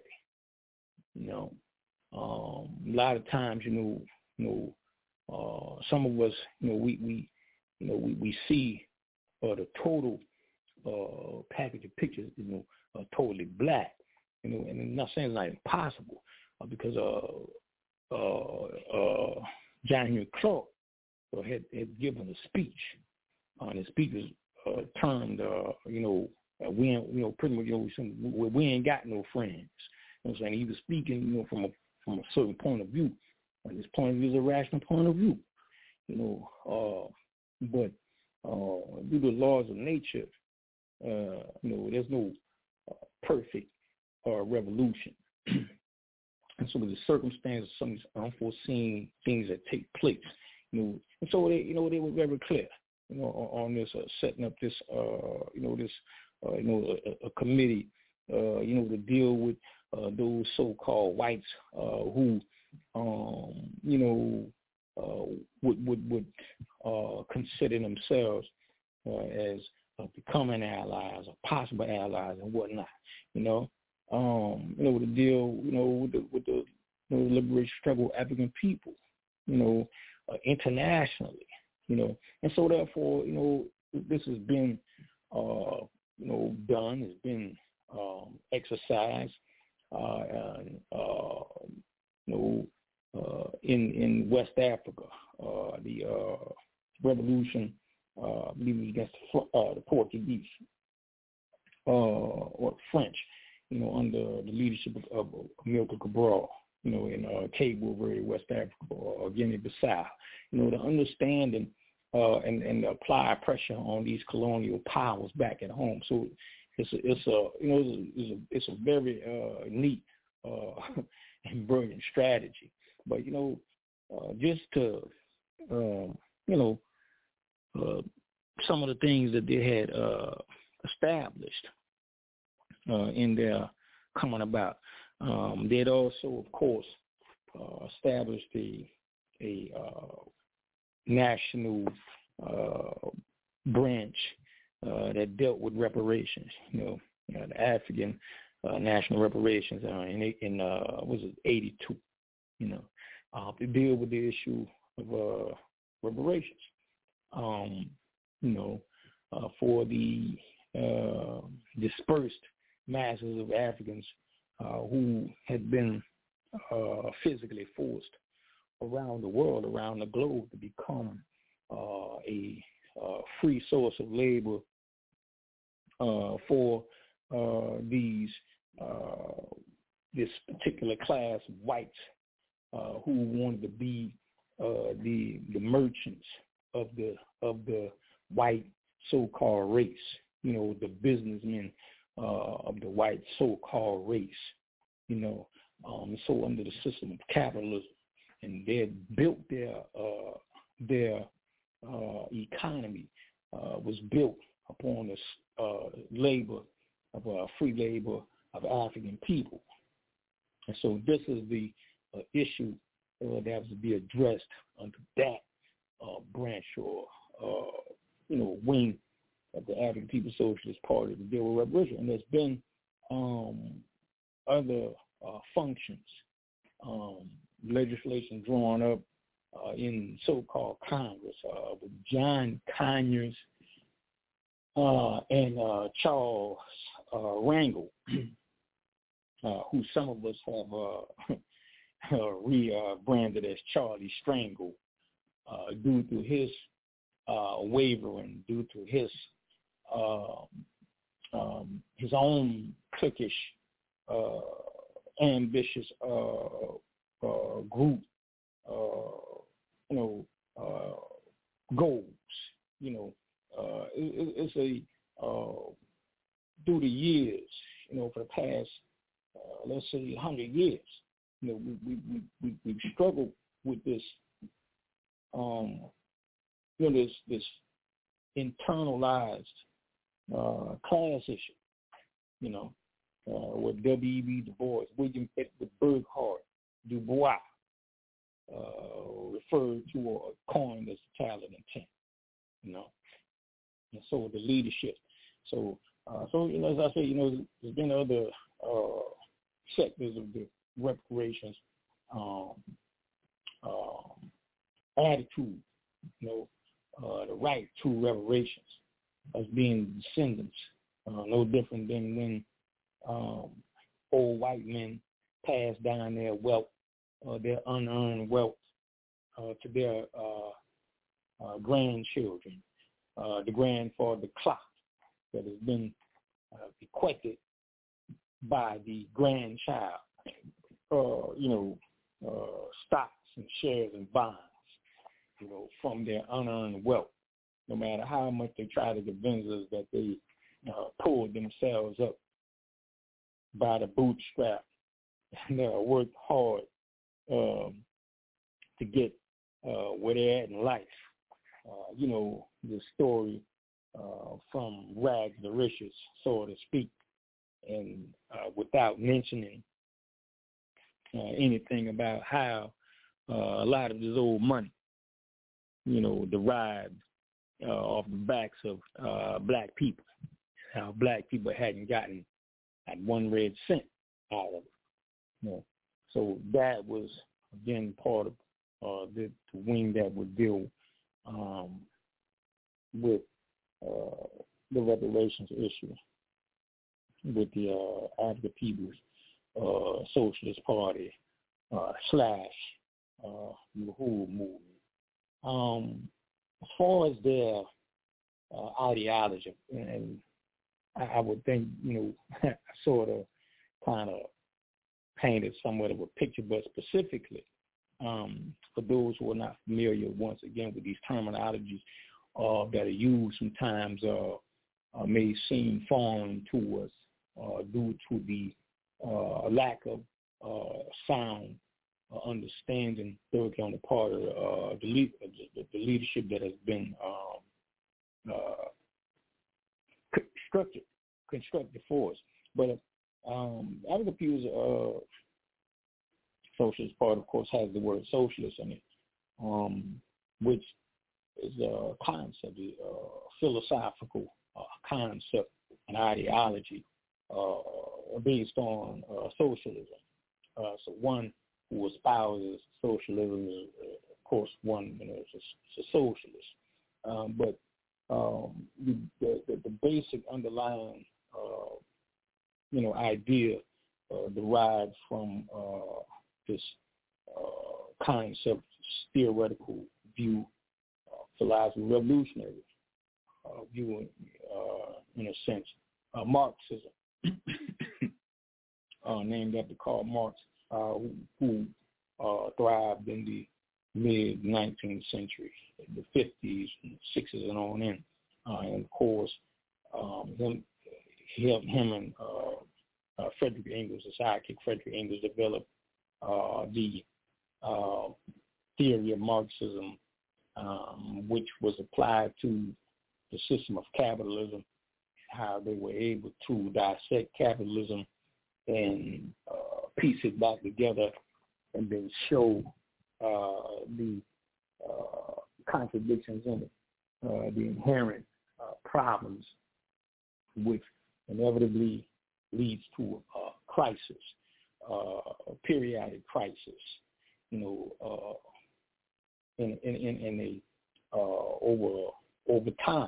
A lot of times, some of us, we see the total package of pictures, totally black, and I'm not saying it's not impossible, because John Henry Clark had given a speech, and his speech was termed, We ain't, pretty much, we ain't got no friends. You know what I'm saying? He was speaking, from a certain point of view, and this point of view is a rational point of view. But due to the laws of nature, there's no perfect revolution. And so the circumstances, some of these unforeseen things that take place, and so they were very clear, on this setting up this, a committee, to deal with those so-called whites who, would consider themselves as becoming allies or possible allies and whatnot. To deal, with the liberation struggle of African people, internationally, and so therefore, this has been, done, has been exercised, in West Africa, the revolution, I believe it was against the Portuguese or French, under the leadership of Amilcar Cabral, in Cabo Verde, West Africa, or Guinea-Bissau. The understanding and apply pressure on these colonial powers back at home. So it's a very neat and brilliant strategy. But just to some of the things that they had established in their coming about, they had also, of course, established a national branch that dealt with reparations. The African national reparations in was it 82? To deal with the issue of reparations. For the dispersed masses of Africans who had been physically forced around the world, around the globe, to become a free source of labor for this particular class of whites who wanted to be the merchants of the white so-called race, the businessmen of the white so-called race, so under the system of capitalism, and they had built their economy was built upon this labor of free labor of African people, and so this is the issue that has to be addressed under that branch or wing of the African People's Socialist Party to deal with reparation. And there's been other functions, legislation drawn up in so-called Congress with John Conyers and Charles Rangel, who some of us have rebranded as Charlie Strangle, due to his wavering, due to his own cliquish, ambitious group, goals. It's a through the years, for the past, let's say, 100 years, we've struggled with this, this internalized class issue, with W.E.B. Du Bois, William Edward Burghardt Du Bois, referred to or coined as the talent intent, and so the leadership. So as I say, there's been other sectors of the reparations attitude, the right to reparations as being descendants, no different than when old white men pass down their wealth, their unearned wealth, to their grandchildren, the grandfather clock that has been bequeathed by the grandchild, stocks and shares and bonds, from their unearned wealth. No matter how much they try to convince us that they pulled themselves up by the bootstrap and worked hard to get where they're at in life. The story from rags to riches, so to speak, and without mentioning anything about how a lot of this old money, derived off the backs of black people. How black people hadn't gotten at one red cent out of it. So that was, again, part of the wing that would deal with the reparations issue with the African People's Socialist Party / the whole movement. As far as their ideology, and I would think, I sort of kind of painted somewhat of a picture, but specifically for those who are not familiar, once again, with these terminologies that are used sometimes may seem foreign to us due to the lack of sound understanding, thirdly, on the part of the leadership that has been constructed for us. But African People's Socialist Party, of course, has the word socialist in it, which is a concept, a philosophical concept, an ideology based on socialism. So one who espouses socialism is, of course, one is a socialist. But the basic underlying idea derives from this concept, theoretical view, philosophy, revolutionary view, in a sense, Marxism, named after Karl Marx, who thrived in the mid-19th century, the 50s and 60s and on in. And, of course, him and Frederick Engels, the sidekick Frederick Engels, developed the theory of Marxism, which was applied to the system of capitalism, how they were able to dissect capitalism and piece it back together and then show the contradictions in it, the inherent problems, which inevitably leads to a crisis, a periodic crisis, in a over time,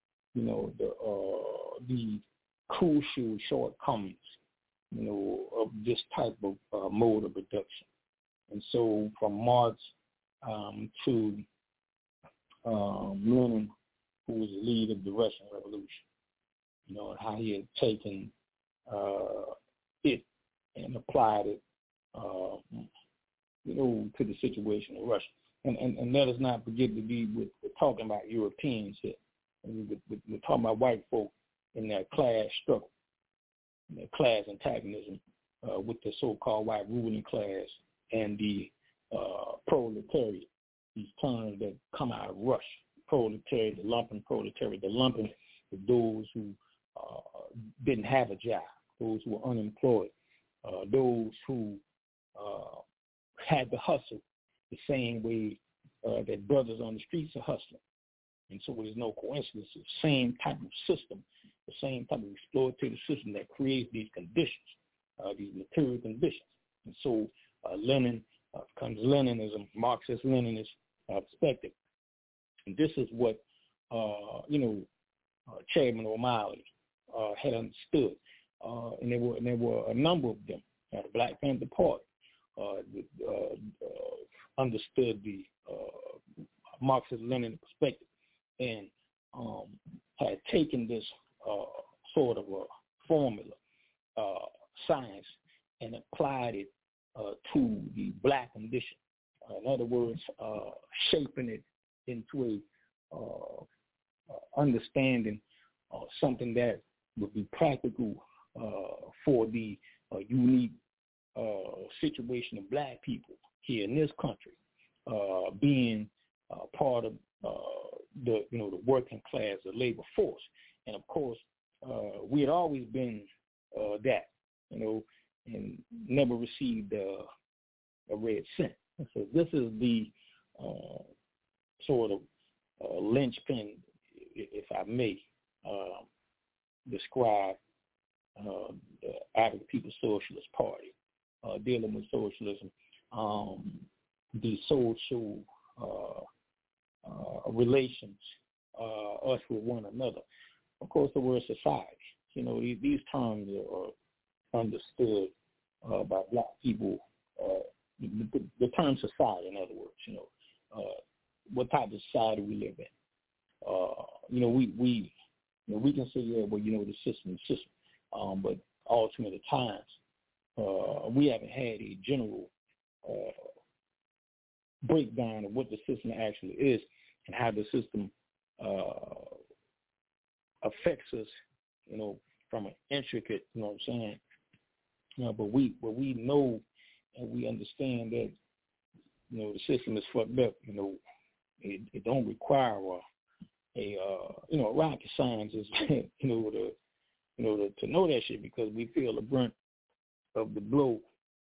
the crucial shortcomings, of this type of mode of production. And so from Marx to Lenin, who was the lead of the Russian Revolution, and how he had taken it and applied it, to the situation in Russia. And let us not forget to be we're talking about Europeans here. And we're talking about white folk in their class struggle, in their class antagonism with the so-called white ruling class and the proletariat, these terms that come out of Russia. Proletariat, the lumpen proletariat, the lumpen with those who didn't have a job, those who were unemployed, those who had to hustle the same way that brothers on the streets are hustling. And so there's no coincidence. It's the same type of system, the same type of exploitative system that creates these conditions, these material conditions. And so Lenin becomes Leninism, Marxist-Leninist perspective. And this is what, Chairman O'Malley had understood. And there were a number of them. The Black Panther Party understood the Marxist-Lenin perspective and had taken this sort of formula, science, and applied it to the black condition. In other words, shaping it into a understanding something that would be practical for the unique situation of black people here in this country, being part of the working class, the labor force. And of course, we had always been that, and never received a red cent. So this is the sort of linchpin, if I may describe the African People's Socialist Party, dealing with socialism, the social relations, us with one another. Of course, the word society. These terms are understood by black people. The term society, in other words, what type of society we live in. We can say, yeah, well, the system, but ultimately at times we haven't had a general breakdown of what the system actually is and how the system affects us, from an intricate, but we know and we understand that, the system is fucked up. It don't require a rocket scientist, to know that shit, because we feel the brunt of the blow,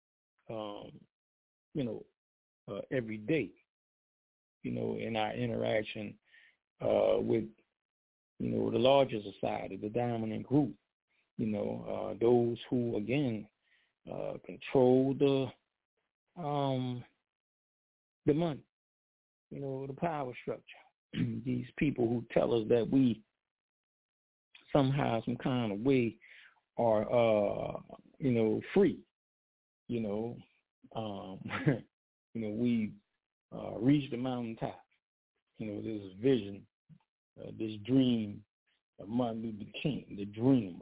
every day, in our interaction with, the larger society, the dominant group, those who, again, control the money, the power structure. These people who tell us that we somehow, some kind of way are, free, we reach the mountaintop. This vision, this dream of Martin Luther King, the dreamer.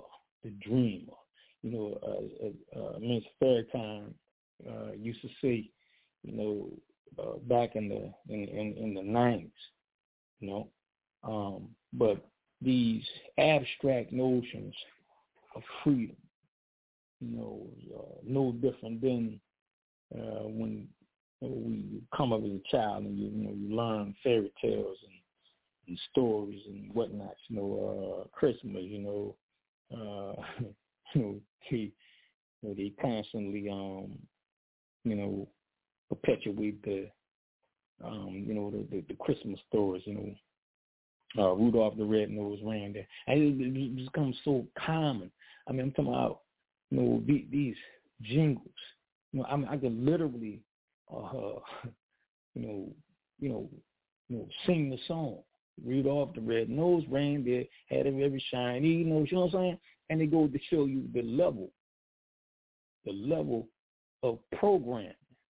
Mr. Farrakhan used to say, back in the 90s, but these abstract notions of freedom, no different than when we come up as a child and you learn fairy tales and stories and whatnot. Christmas, they constantly perpetuate the Christmas stories. Rudolph the Red-Nosed Reindeer. And it becomes so common. I'm talking about these jingles. I could literally sing the song. Rudolph the Red-Nosed Reindeer had every shiny, you know what I'm saying? And they go to show you the level of programming,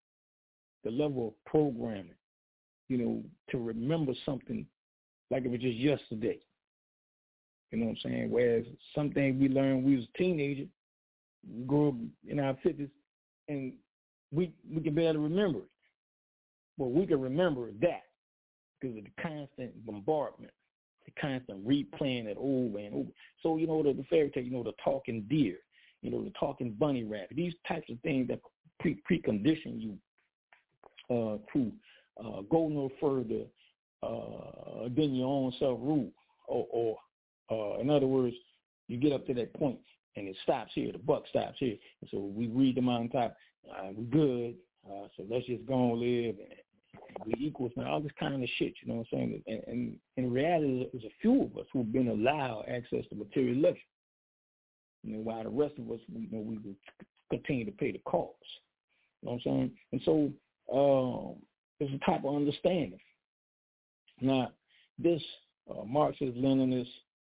to remember something like it was just yesterday. You know what I'm saying? Whereas some things we learned when we was teenagers, we grow up in our 50s, and we can barely remember it. But we can remember that because of the constant bombardment, the constant replaying it over and over. So, the fairy tale, the talking deer, the talking bunny rabbit, these types of things that precondition you to go no further than your own self-rule. Or in other words, you get up to that point and it stops here, the buck stops here. And so we read the mountaintop, we're good, so let's just go and live, and we equals, and all this kind of shit, you know what I'm saying? And in reality, there's a few of us who've been allowed access to material luxury, while the rest of us, we will continue to pay the cost. You know what I'm saying? And so there's a type of understanding. Now, this Marxist-Leninist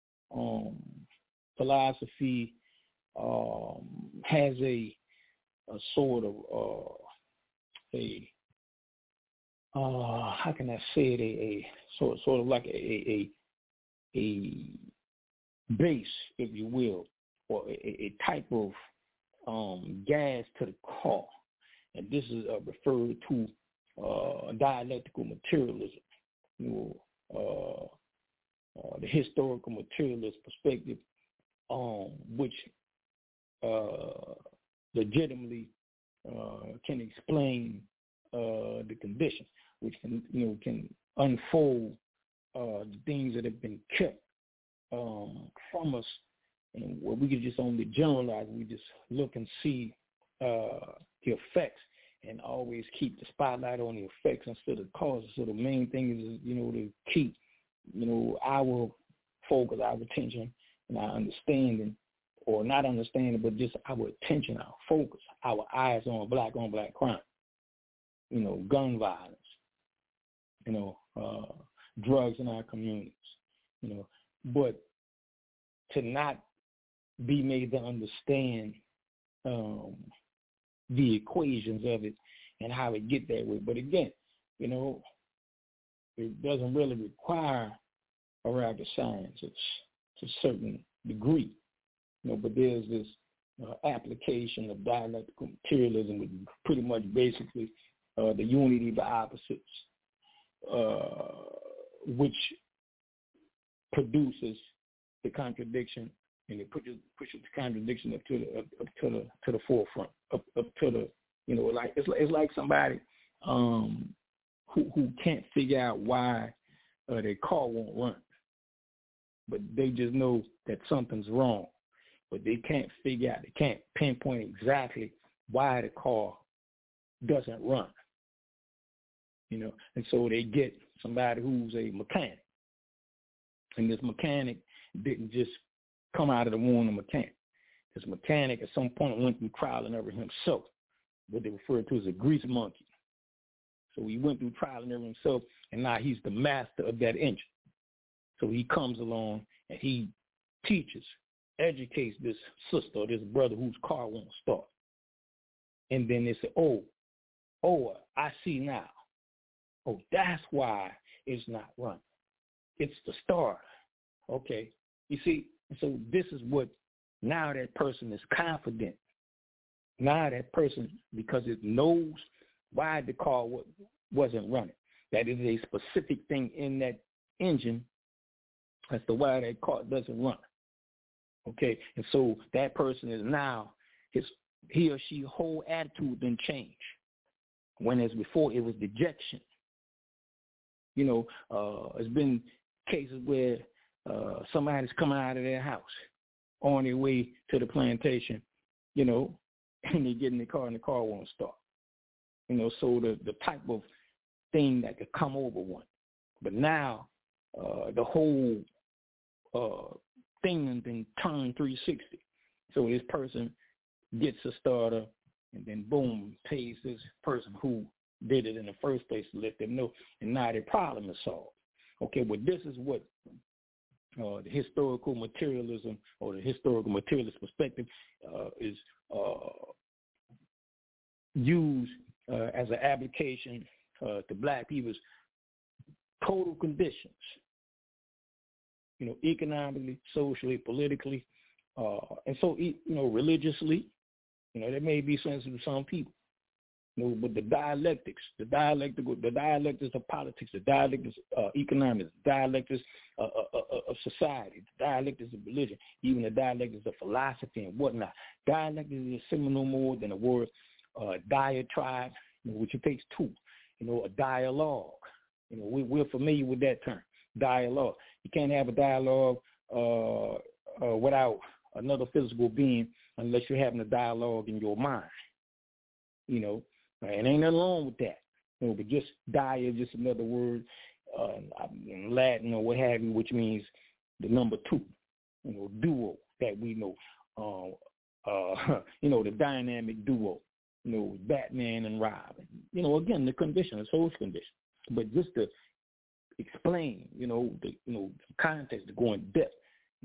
philosophy has a sort of how can I say it? A sort of like a base, if you will, or a type of gas to the car, and this is referred to dialectical materialism. The historical materialist perspective, which legitimately can explain the conditions, which can unfold the things that have been kept from us, and where we can just only generalize. We just look and see the effects, and always keep the spotlight on the effects instead of the causes. So the main thing is, to keep, our focus, our attention, and our understanding, or not understanding, but just our attention, our focus, our eyes on black crime, gun violence, drugs in our communities, but to not be made to understand the equations of it and how it get that way. But again, it doesn't really require a rocket science to a certain degree, but there's this application of dialectical materialism, which is pretty much basically the unity of the opposites, which produces the contradiction, and it pushes the contradiction up to the forefront, up to the it's like somebody who can't figure out why their car won't run, but they just know that something's wrong, but they can't figure out, they can't pinpoint exactly why the car doesn't run, and so they get somebody who's a mechanic, and this mechanic didn't just come out of the womb of mechanic. This mechanic at some point went through trial and error himself, what they refer to as a grease monkey. So he went through trial and error himself, and now he's the master of that engine. So he comes along and he teaches, educates this sister or this brother whose car won't start. And then they say, oh, I see now. Oh, that's why it's not running. It's the starter. Okay. You see, so this is what, now that person is confident. Now that person, because it knows why the car wasn't running. That is a specific thing in that engine as to why that car doesn't run. Okay, and so that person is now, he or she whole attitude then changed. When as before it was dejection. There's been cases where somebody's coming out of their house on their way to the plantation, and they get in the car and the car won't start. So the type of thing that could come over one. But now the whole thing has been turned 360. So this person gets a starter, and then boom, pays this person who did it in the first place to let them know, and now their problem is solved. Okay, well, this is what the historical materialism or the historical materialist perspective is used as an application to black people's total conditions, economically, socially, politically, and so, religiously. There may be sensitive to some people. But the dialectics of politics, the dialectics of economics, the dialectics of society, the dialectics of religion, even the dialectics of philosophy and whatnot. Dialectics is simply no more than a word diatribe, which it takes two. A dialogue. We're familiar with that term, dialogue. You can't have a dialogue without another physical being unless you're having a dialogue in your mind. And ain't nothing wrong with that. But just dia is just another word in Latin or what have you, which means the number two, duo that we know. The dynamic duo, Batman and Robin. Again, the condition, the social condition. But just to explain, the context, to go in depth,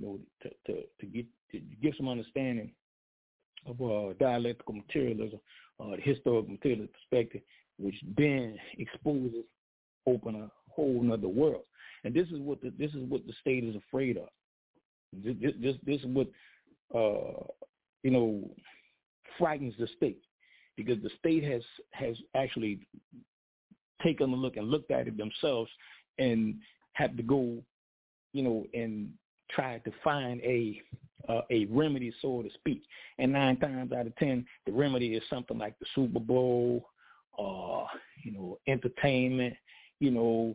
to give some understanding of dialectical materialism, the historical materialist perspective, which then exposes, open a whole nother world. And this is what the state is afraid of. This is what frightens the state, because the state has actually taken a look and looked at it themselves and had to go, and try to find a remedy, so to speak. And 9 times out of 10, the remedy is something like the Super Bowl, entertainment, the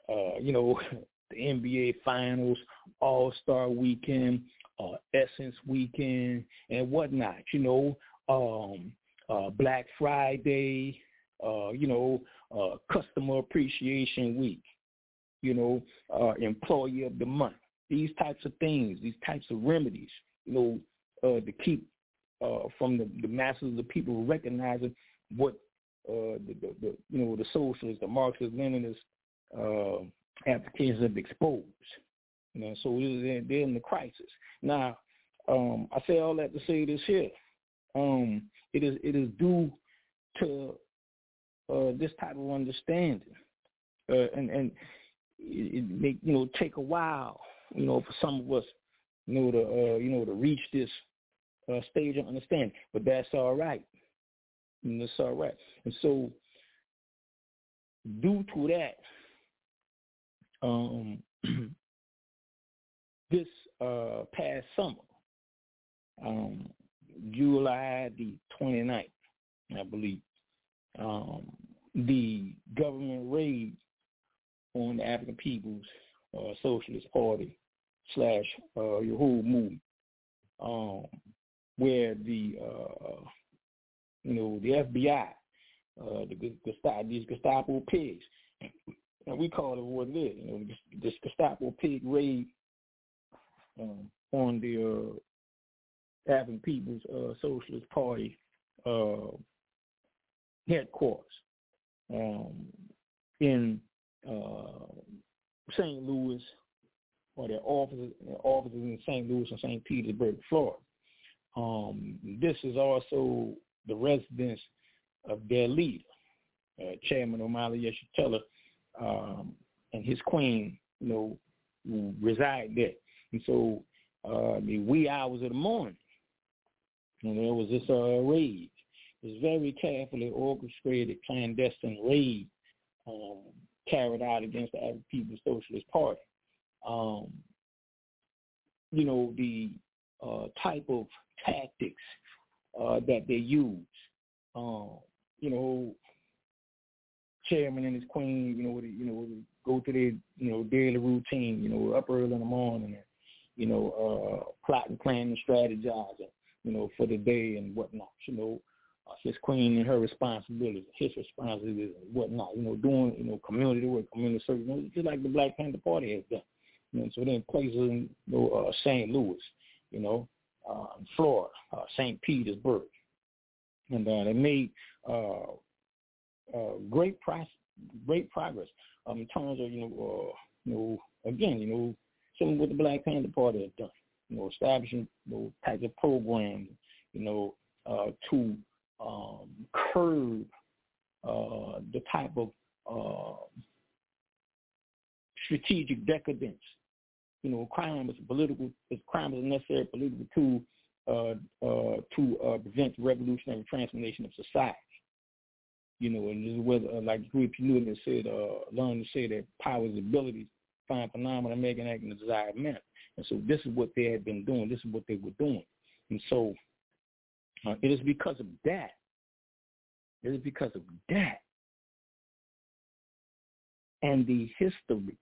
NBA Finals, All-Star Weekend, Essence Weekend, and whatnot. Black Friday, Customer Appreciation Week, Employee of the Month. These types of things, these types of remedies, to keep from the masses of the people recognizing what the socialists, the Marxist, Leninist applications have exposed. So they're in the crisis. Now, I say all that to say this here. It is due to this type of understanding, and it may take a while, for some of us, to reach this stage of understanding. But that's all right. That's all right. And so, due to that, this past summer, July the 29th, I believe, the government raid on the African People's Socialist Party / your whole movement, where the FBI, these Gestapo pigs, and we call it what it is, this Gestapo pig raid on the African People's Socialist Party headquarters in St. Louis, or their offices in St. Louis and St. Petersburg, Florida. This is also the residence of their leader, Chairman Omali Yeshitela, and his queen, who reside there. And so, the wee hours of the morning, there was this raid. It was very carefully orchestrated, clandestine raid carried out against the African People's Socialist Party. The type of tactics that they use. Chairman and his queen, go to their, daily routine, up early in the morning, and, plotting, planning, strategizing, for the day and whatnot. His queen and her responsibilities, his responsibilities and whatnot. Doing, community work, community service, just like the Black Panther Party has done. So they're in places in St. Louis, Florida, St. Petersburg, and they made great progress in terms of some of what the Black Panther Party has done. Establishing those types of programs, to curb the type of strategic decadence. Crime is a necessary political tool to prevent the revolutionary transformation of society. And this is whether, like Griffith Newton said, learn to say that power is ability, find phenomena, make and act in a desired manner. And so this is what they had been doing. This is what they were doing. And so it is because of that. It is because of that and the history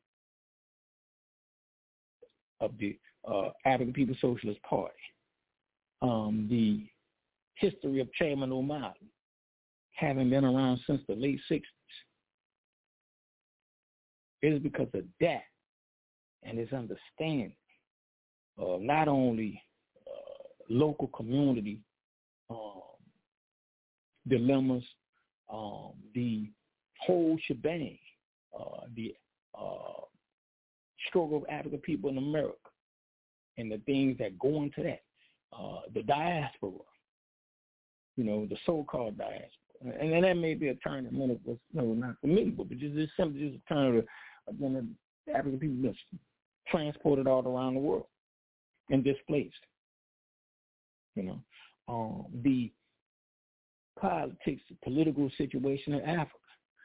of the African People's Socialist Party, the history of Chairman Omali having been around since the late 60s. It is because of that and his understanding of not only local community dilemmas, the whole shebang, the struggle of African people in America and the things that go into that, the diaspora, the so-called diaspora. And then that may be a term that many of us not familiar with, but just simply just a term of the African people transported all around the world and displaced. the politics, the political situation in Africa,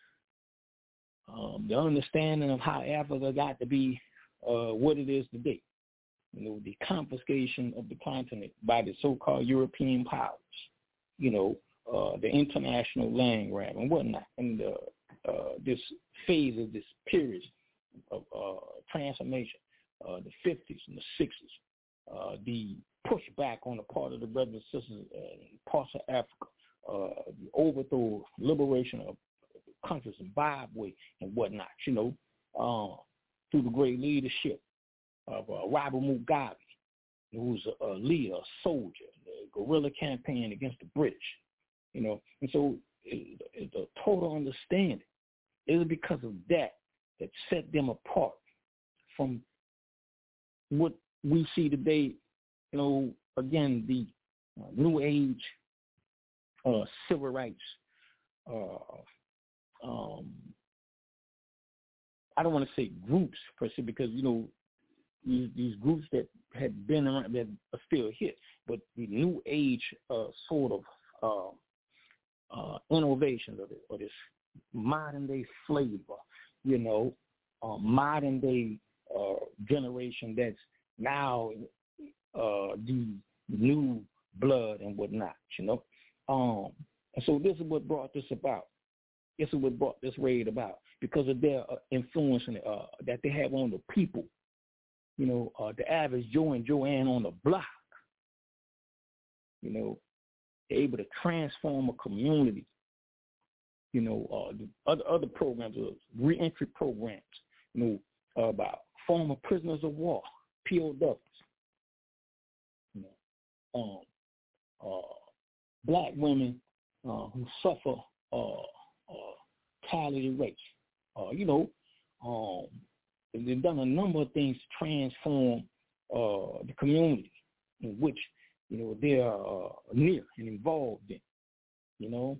the understanding of how Africa got to be what it is today, the confiscation of the continent by the so-called European powers, the international land grab and whatnot, and this phase of this period of transformation, the 50s and the 60s, the pushback on the part of the brothers and sisters in parts of Africa, the overthrow, liberation of countries, Zimbabwe and whatnot, through the great leadership of Robert Mugabe, who was a leader, a soldier, the guerrilla campaign against the British, and so it's a total understanding. It was because of that set them apart from what we see today, again, the New Age civil rights, I don't want to say groups per se, because, these groups that had been around, that are still here, but the New Age sort of innovations of it, or this modern-day flavor, modern-day generation that's now the new blood and whatnot, and so this is what brought this about. This is what brought this raid about, because of their influence that they have on the people, the average Joe and Joanne on the block, they're able to transform a community. The other programs, reentry programs, about former prisoners of war, POWs, black women who suffer child rapes. They've done a number of things to transform the community in which they are near and involved in.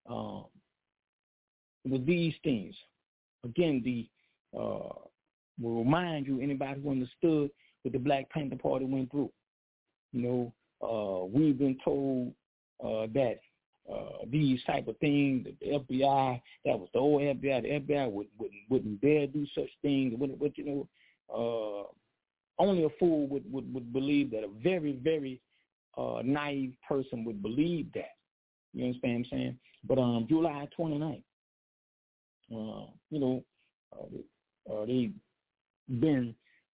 With these things, again, will remind you, anybody who understood what the Black Panther Party went through. We've been told that these type of things, the FBI, that was the old FBI, the FBI wouldn't dare do such things. Only a fool would believe that. A very, very naive person would believe that. You understand what I'm saying? But July 29th, they've been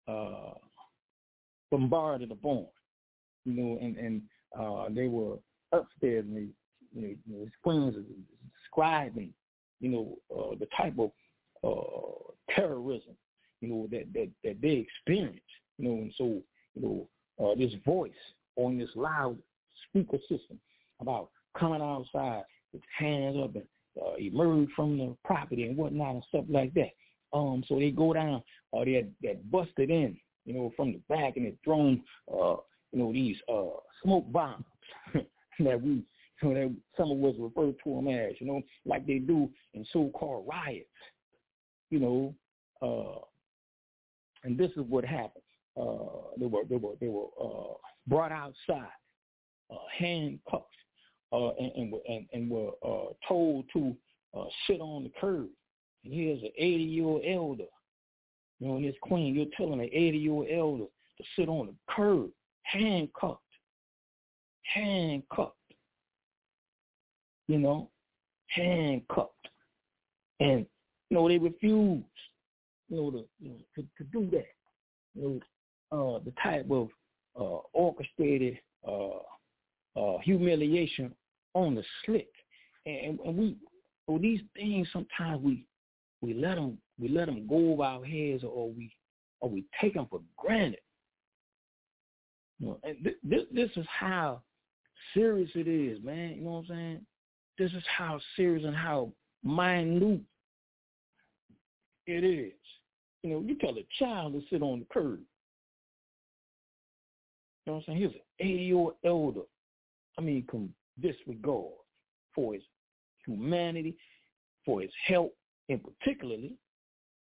bombarded upon, and they were upstairs, and his queens are describing, the type of terrorism, that they experience, and so, this voice on this loud speaker system about coming outside with hands up and emerge from the property and whatnot and stuff like that. So they go down, they're busted in, from the back, and they're thrown, these smoke bombs that some of us refer to them as, like they do in so-called riots, and this is what happened. They were brought outside, handcuffed, and were told to sit on the curb. And here's an 80-year-old elder, and his queen, you're telling an 80-year-old elder to sit on the curb, handcuffed, handcuffed. And, they refused, to do that. The type of orchestrated humiliation on the slick. And these things, sometimes we let them go over our heads, or we take them for granted. And this is how serious it is, man. You know what I'm saying? This is how serious and how minute it is. You tell a child to sit on the curb. You know what I'm saying? Here's an 80-year-old elder. Disregard for his humanity, for his health, and particularly,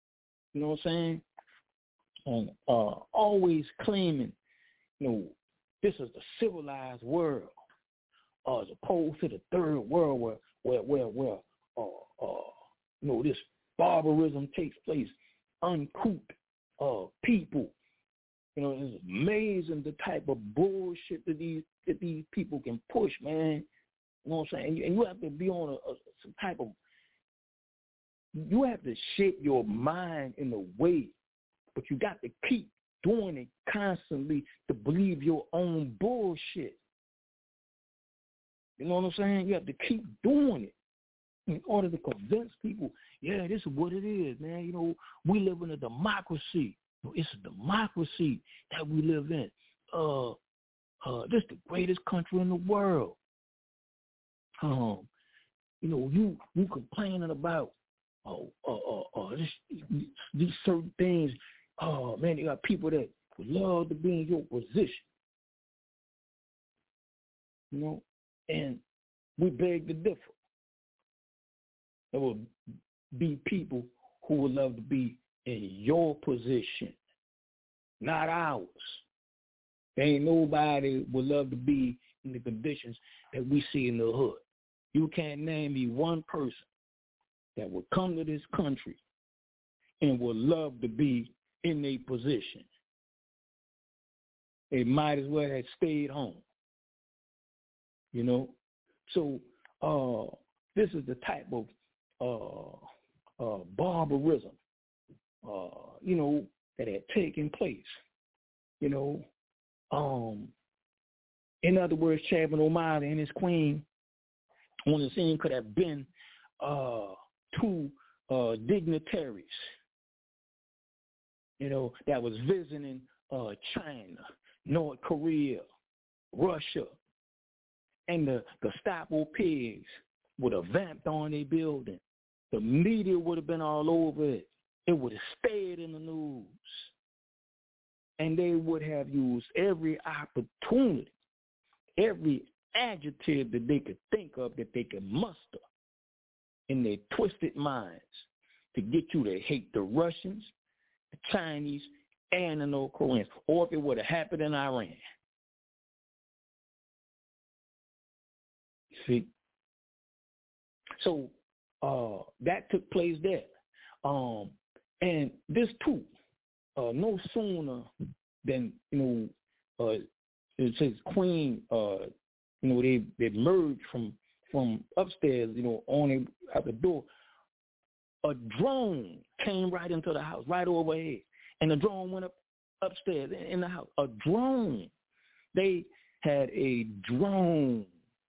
and always claiming, This is the civilized world, as opposed to the third world where this barbarism takes place, uncouth people. It's amazing the type of bullshit that these people can push, man. You know what I'm saying? And you have to be on some type of, you have to shape your mind in a way, but you got to keep doing it constantly to believe your own bullshit. You know what I'm saying? You have to keep doing it in order to convince people, yeah, this is what it is, man. We live in a democracy. It's a democracy that we live in. This is the greatest country in the world. You complaining about these certain things. Oh man, you got people that would love to be in your position. And we beg to differ. There will be people who would love to be in your position, not ours. There ain't nobody would love to be in the conditions that we see in the hood. You can't name me one person that would come to this country and would love to be in a position. They might as well have stayed home. So this is the type of barbarism, that had taken place. In other words, Chapman O'Malley and his queen on the scene could have been two dignitaries, that was visiting China, North Korea, Russia, and the Gestapo pigs would have vamped on their building. The media would have been all over it. It would have stayed in the news. And they would have used every opportunity, every adjective that they could think of that they could muster in their twisted minds to get you to hate the Russians, the Chinese, and the North Koreans, or if it would have happened in Iran. See? So that took place there. And this too, no sooner than, it says Queen, they merged from upstairs, on out the door. A drone came right into the house, right overhead. And the drone went upstairs in the house. A drone. They had a drone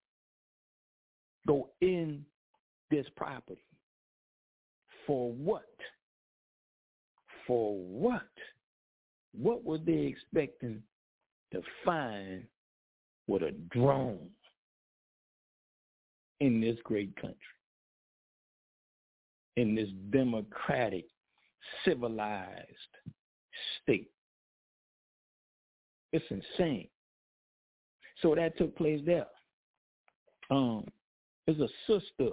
go in this property. For what? For what? What were they expecting to find with a drone in this great country, in this democratic, civilized state? It's insane. So that took place there. There's a sister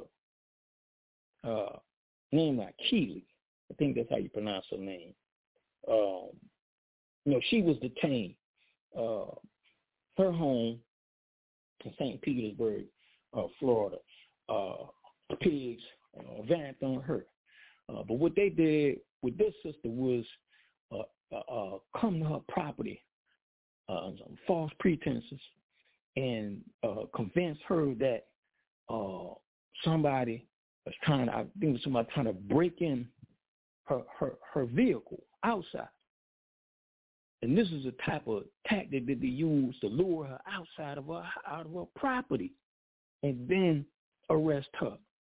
named Keely. I think that's how you pronounce her name. She was detained. Her home in St. Petersburg, Florida. Pigs vamped on her. But what they did with this sister was come to her property on some false pretenses and convince her that somebody was trying to break in her vehicle outside. And this is the type of tactic that they use to lure her out of her property and then arrest her.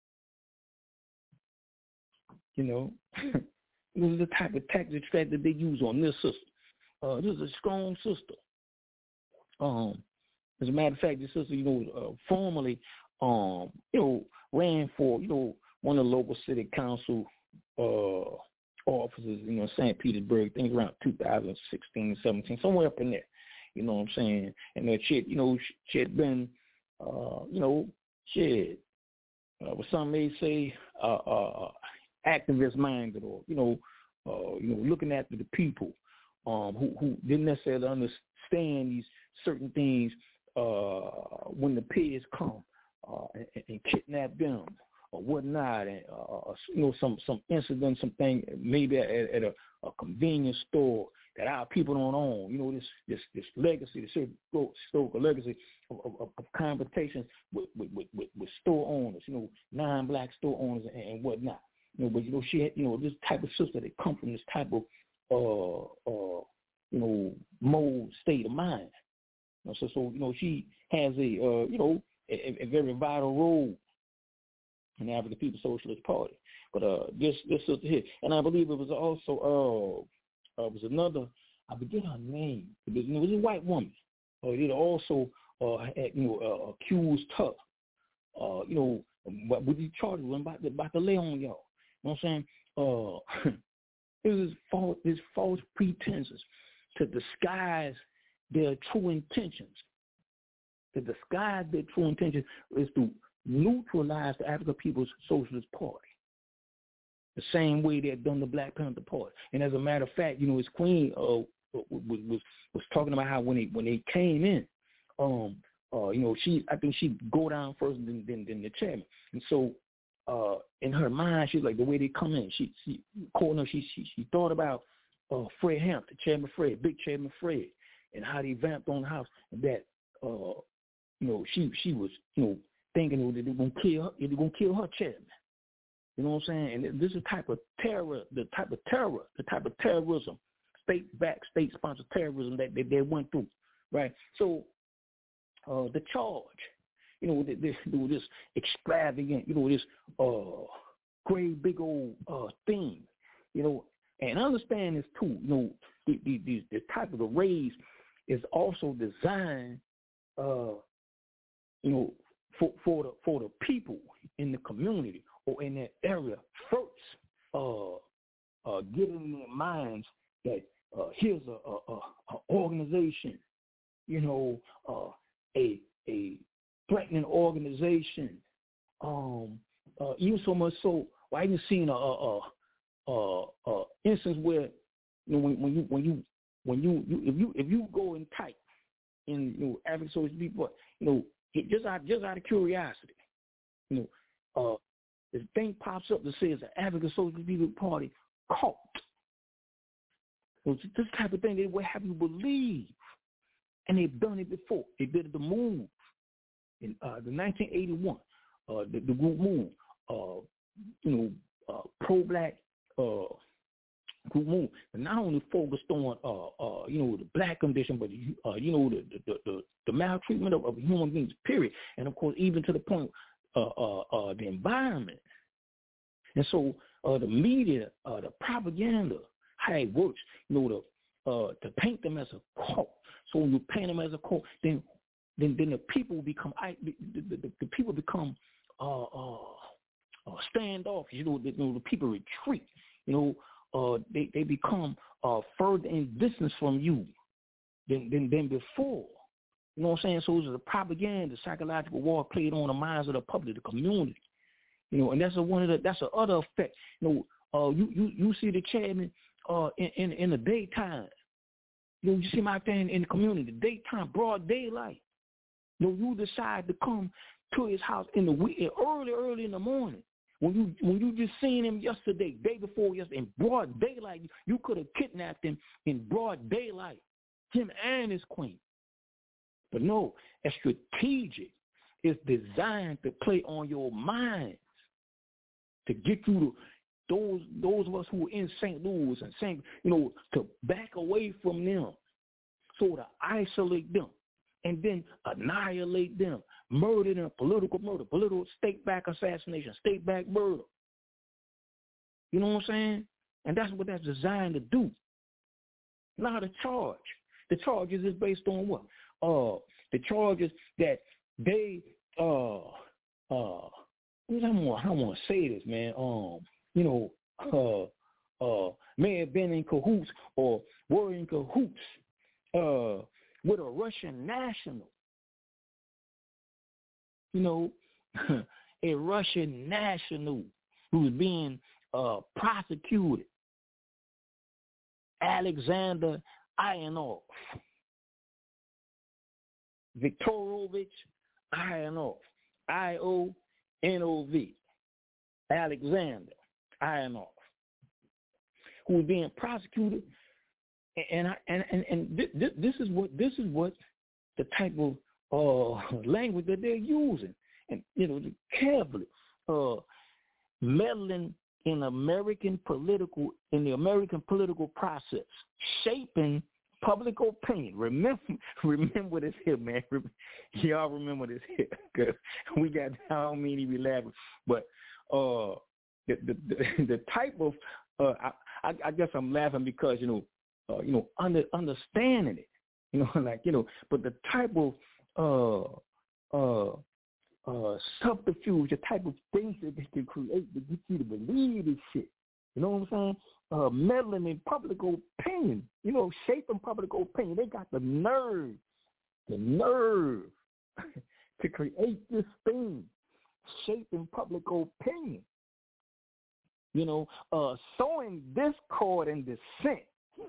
This is the type of tactic that they use on this sister. This is a strong sister. As a matter of fact, this sister, formerly, ran for, one of the local city council offices, St. Petersburg, things around 2016, 17, somewhere up in there. You know what I'm saying? And that shit, she had been, what some may say, activist minded, or, looking after the people, who didn't necessarily understand these certain things when the pigs come and kidnap them or whatnot, and some incident, something maybe at a convenience store that our people don't own. This legacy, this historical legacy of confrontations with store owners, non-black store owners and whatnot. But she had, this type of sister that come from this type of mold state of mind. So she has a very vital role in the African People's Socialist Party. But this sister here, and I believe it was also was another, I forget her name. It was a white woman. It also accused her. With these charges about to lay on y'all. You know what I'm saying? This false pretenses to disguise their true intentions. To disguise their true intentions is to neutralize the African People's Socialist Party. The same way they had done the Black Panther Party. And as a matter of fact, his queen was talking about how when they came in, I think she'd go down first than the chairman. And so in her mind, she's like, the way they come in, she thought about Fred Hampton, Chairman Fred, Big Chairman Fred, and how they vamped on the house, and that she was thinking that they're gonna kill her chairman. You know what I'm saying? And this is the type of terrorism, state-backed, state-sponsored terrorism that they went through, right? So the charge, this extravagant, this great big old thing, and understand this too. The type of the raise is also designed, for the people in the community or in that area first, getting in their minds that here's a organization, a threatening organization. Even so much so, I even seen a instance where if you go and type in African Socialist People, just out of curiosity, this thing pops up that says the African Socialist People Party cult. This type of thing they will have you believe, and they've done it before. They did the move in the 1981, the group move, pro-black group move, and not only focused on the black condition, but the maltreatment of human beings, period, and of course even to the point the environment. And so the media, the propaganda, how it works, to paint them as a cult. So when you paint them as a cult, then the people become the people become standoffish. The people retreat. They become further in distance from you than before. You know what I'm saying? So it's the propaganda, the psychological war played on the minds of the public, the community. And that's that's the other effect. You see the chairman in the daytime. You see my thing in the community, the daytime, broad daylight. You decide to come to his house in the early in the morning. When you just seen him yesterday, day before yesterday, in broad daylight, you could have kidnapped him in broad daylight, him and his queen. But no, it's strategic. It's designed to play on your minds to get you to those of us who are in St. Louis and to back away from them, so to isolate them and then annihilate them, murder them, political state-back assassination, state-back murder. You know what I'm saying? And that's what that's designed to do. Now the charges is based on what? The charges that they I want to say this, man. May have been in cahoots or were in cahoots with a Russian national. A Russian national who's being prosecuted Alexander Ionov. Viktorovich Ionov. I-O-N-O-V. Alexander Ionov, who is being prosecuted, and this is what the type of language that they're using, and carefully meddling in the American political process, shaping public opinion. Remember this here, man. Y'all remember this here, because we got, I don't mean to be laughing, but the type of I guess I'm laughing because understanding it, but the type of subterfuge, the type of things that they can create to get you to believe this shit. You know what I'm saying? Meddling in public opinion, shaping public opinion. They got the nerve to create this thing, shaping public opinion. Sowing discord and dissent,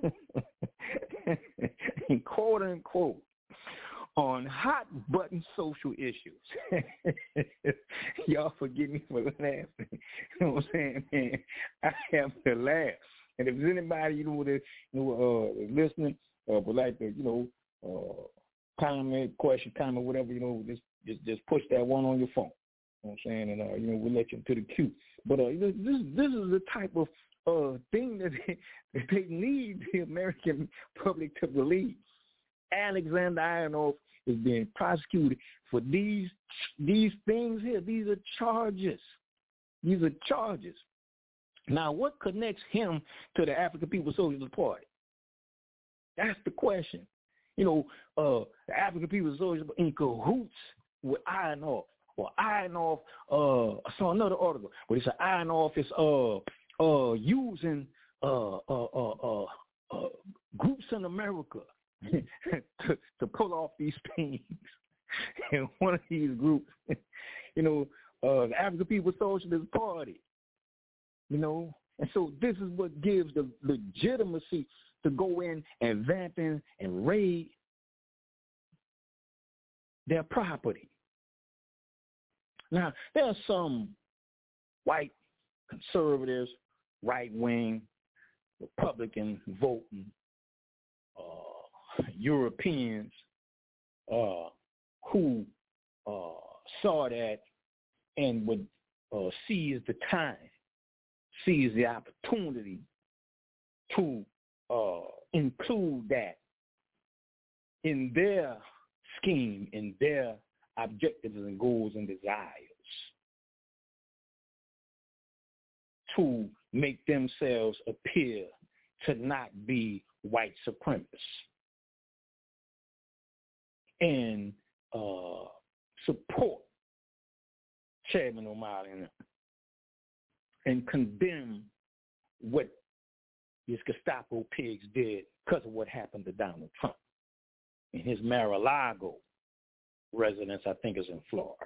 and quote unquote, on hot button social issues. Y'all forgive me for laughing. You know what I'm saying, man? I have to laugh. And if there's anybody listening, would like to comment, whatever, just push that one on your phone. You know what I'm saying? And we'll let you into the queue. But this is the type of thing that they need the American public to believe. Alexander Ionov is being prosecuted for these things here. These are charges. Now, what connects him to the African People's Socialist Party? That's the question. The African People's Socialist Party in cahoots with Ionov. Or Ionov, I saw another article where it said Ionov is using groups in America to pull off these things. And one of these groups, the African People's Socialist Party, and so this is what gives the legitimacy to go in and vamp in and raid their property. Now, there are some white conservatives, right-wing, Republican voting Europeans who saw that and would seize the time, seize the opportunity to include that in their scheme, in their objectives and goals and desires, to make themselves appear to not be white supremacists and support Chairman O'Malley and condemn what these Gestapo pigs did because of what happened to Donald Trump in his Mar-a-Lago residence, I think is in Florida.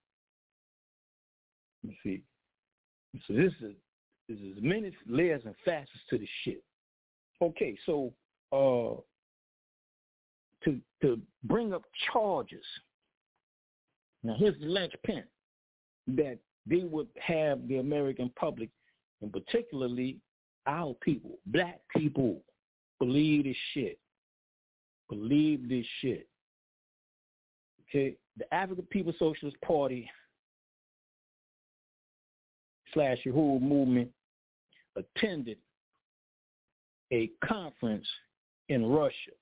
You see, so this is many layers and facets to the shit. Okay, so to bring up charges. Now here's the linchpin that they would have the American public, and particularly our people, black people, believe this shit. Believe this shit. Okay, the African People's Socialist Party / Yahoo movement attended a conference in Russia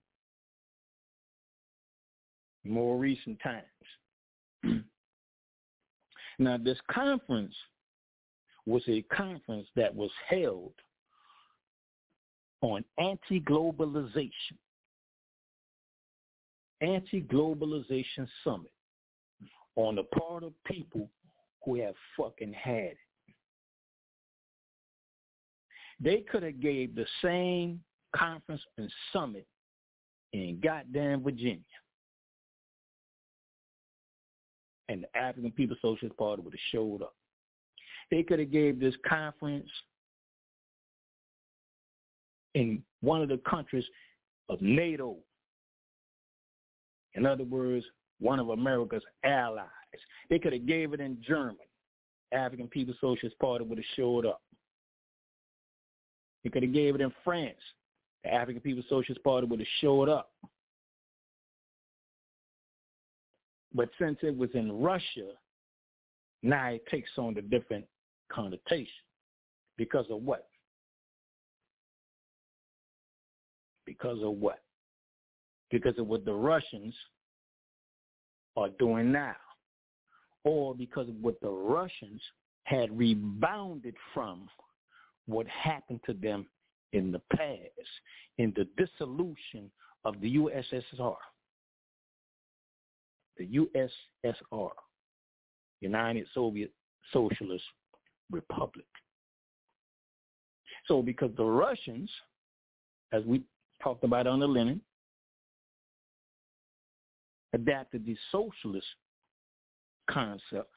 in more recent times. Now, this conference was a conference that was held on anti-globalization summit on the part of people who have fucking had it. They could have gave the same conference and summit in goddamn Virginia, and the African People's Socialist Party would have showed up. They could have gave this conference in one of the countries of NATO. In other words, one of America's allies. They could have gave it in Germany. African People's Socialist Party would have showed up. They could have gave it in France. The African People's Socialist Party would have showed up. But since it was in Russia, now it takes on a different connotation. Because of what? Because of what? Because of what the Russians are doing now. Or because of what the Russians had rebounded from what happened to them in the past, in the dissolution of the USSR. The USSR, United Soviet Socialist Republic. So because the Russians, as we talked about under Lenin, adapted the socialist concept,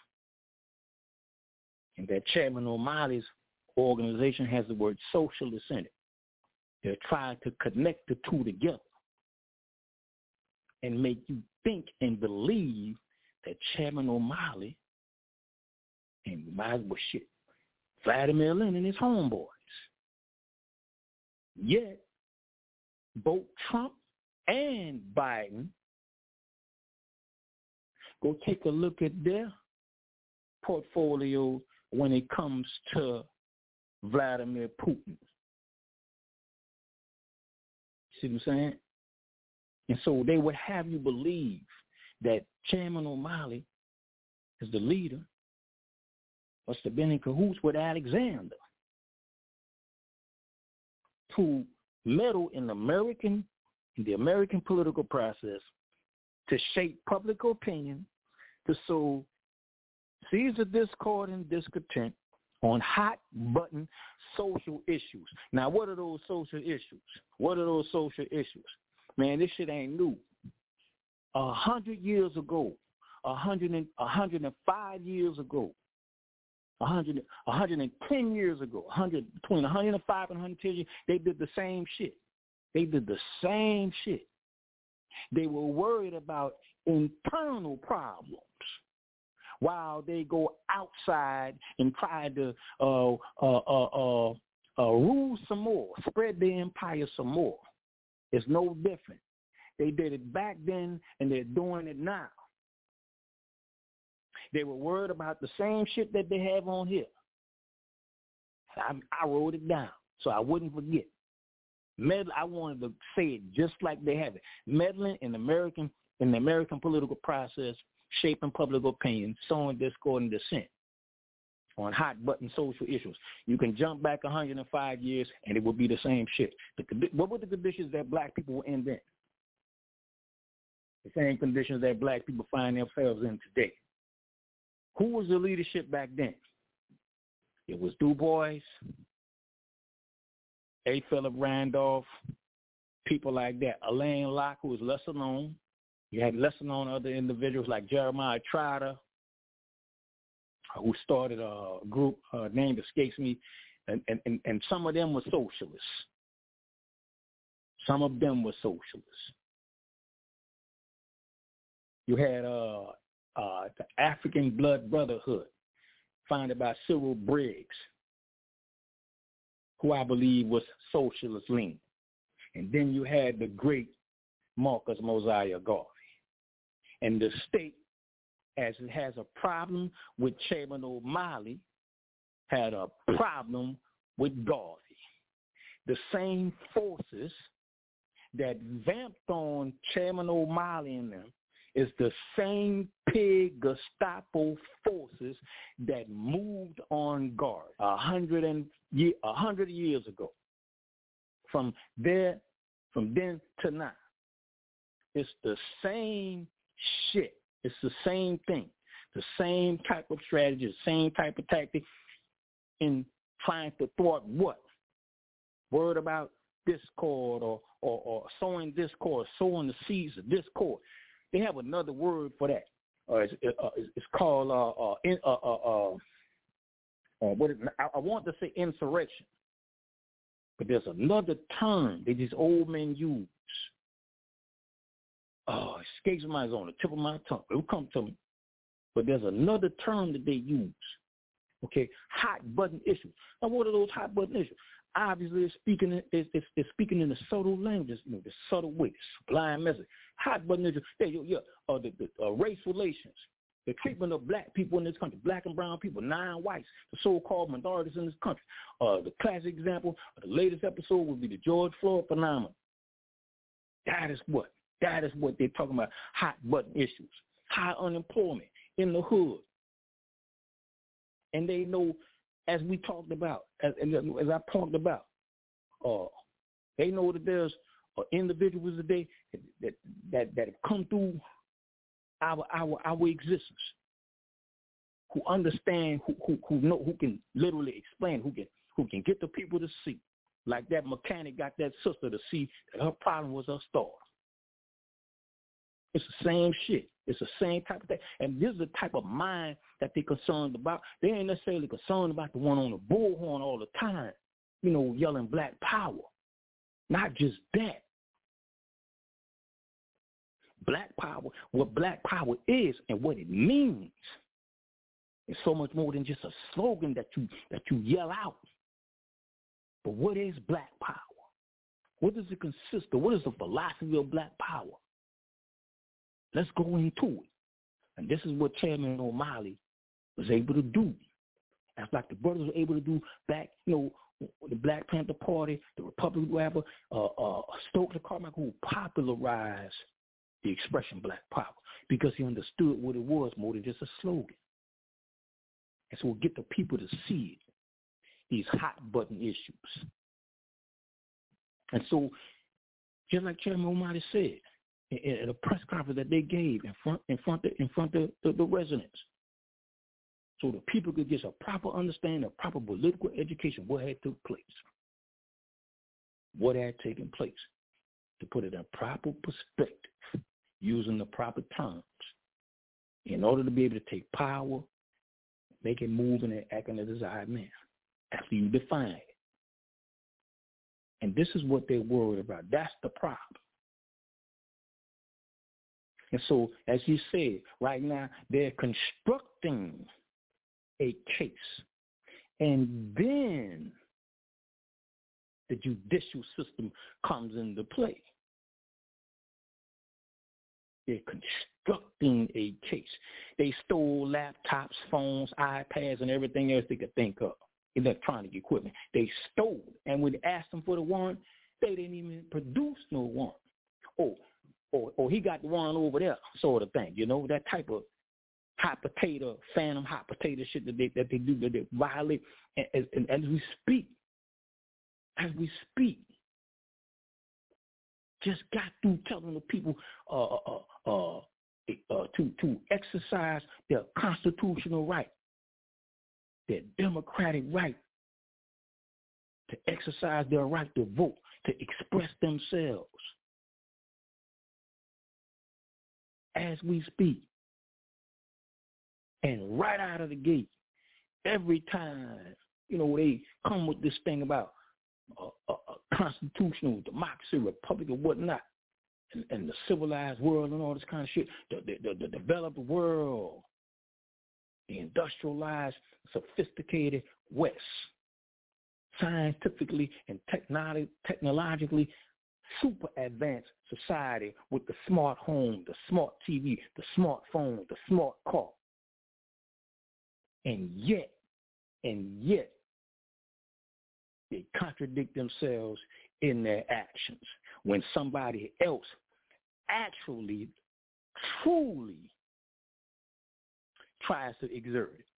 and that Chairman O'Malley's organization has the word socialist in it. They're trying to connect the two together and make you think and believe that Chairman O'Malley and Vladimir Lenin is homeboys. Yet, both Trump and Biden go take a look at their portfolio when it comes to Vladimir Putin. See what I'm saying? And so they would have you believe that Chairman O'Malley is the leader, must have been in cahoots with Alexander to meddle in the American political process to shape public opinion, to sow seeds of discord and discontent on hot-button social issues. Now, what are those social issues? What are those social issues? Man, this shit ain't new. 100 years ago, 105 years ago, 110 years ago, between 105 and 110 years, they did the same shit. They did the same shit. They were worried about internal problems while they go outside and try to rule some more, spread their empire some more. It's no different. They did it back then, and they're doing it now. They were worried about the same shit that they have on here. I wrote it down so I wouldn't forget. I wanted to say it just like they have it. Meddling in the American political process, shaping public opinion, sowing discord and dissent on hot-button social issues. You can jump back 105 years, and it will be the same shit. What were the conditions that black people were in then? The same conditions that black people find themselves in today. Who was the leadership back then? It was Du Bois, A. Philip Randolph, people like that. Alain Locke, who was lesser known. You had lesser known other individuals like Jeremiah Trotter, who started a group, name escapes me, and some of them were socialists. Some of them were socialists. You had the African Blood Brotherhood, founded by Cyril Briggs, who I believe was socialist leaning. And then you had the great Marcus Mosiah Garvey. And the state, as it has a problem with Chairman O'Malley, had a problem with Garvey. The same forces that vamped on Chairman O'Malley and them is the same pig Gestapo forces that moved on Garvey 100 years ago. From then to now, it's the same shit. It's the same thing, the same type of strategy, the same type of tactic in trying to thwart what? Word about discord or sowing discord, sowing the seeds of discord. They have another word for that. It's called I want to say insurrection, But there's another term that these old men use. Oh, it escapes my on the tip of my tongue. It will come to me. But there's another term that they use. Okay, hot button issues. Now, what are those hot button issues? Obviously, it's speaking in the subtle language, the subtle way, the sublime message. Hot button issues. The race relations, the treatment of black people in this country, black and brown people, non-whites, the so-called minorities in this country. The classic example of the latest episode would be the George Floyd phenomenon. That is what they're talking about, hot button issues. High unemployment in the hood. And they know, as we talked about, as I talked about, they know that there's individuals today that have come through our existence, who understand, who know, who can literally explain, who can get the people to see, like that mechanic got that sister to see that her problem was her star. It's the same shit. It's the same type of thing. And this is the type of mind that they're concerned about. They ain't necessarily concerned about the one on the bullhorn all the time, yelling black power. Not just that. Black power, what black power is and what it means, is so much more than just a slogan that you yell out. But what is black power? What does it consist of? What is the philosophy of black power? Let's go into it. And this is what Chairman O'Malley was able to do. As like the brothers were able to do back, the Black Panther Party, the Republican rapper, Stokely Carmichael, who popularized the expression black power because he understood what it was more than just a slogan. And so we'll get the people to see it, these hot button issues. And so, just like Chairman O'Malley said, at a press conference that they gave in front of the residents, so the people could get a proper understanding, a proper political education, what had took place, what had taken place, to put it in proper perspective, using the proper terms, in order to be able to take power, make it move and act in a desired manner, after you define it. And this is what they're worried about. That's the problem. And so, as you said, right now, they're constructing a case. And then the judicial system comes into play. They're constructing a case. They stole laptops, phones, iPads, and everything else they could think of, electronic equipment. They stole it. And when they asked them for the warrant, they didn't even produce no warrant. Or he got the warrant over there, sort of thing. That type of hot potato, phantom hot potato shit that they do, that they violate. And as we speak, just got through telling the people to exercise their constitutional right, their democratic right, to exercise their right to vote, to express themselves. As we speak. And right out of the gate, every time, they come with this thing about a constitutional democracy, republic, or whatnot, and the civilized world and all this kind of shit, the developed world, the industrialized, sophisticated West, scientifically and technologically super advanced society with the smart home, the smart TV, the smartphone, the smart car. And yet, they contradict themselves in their actions when somebody else actually, truly tries to exert it,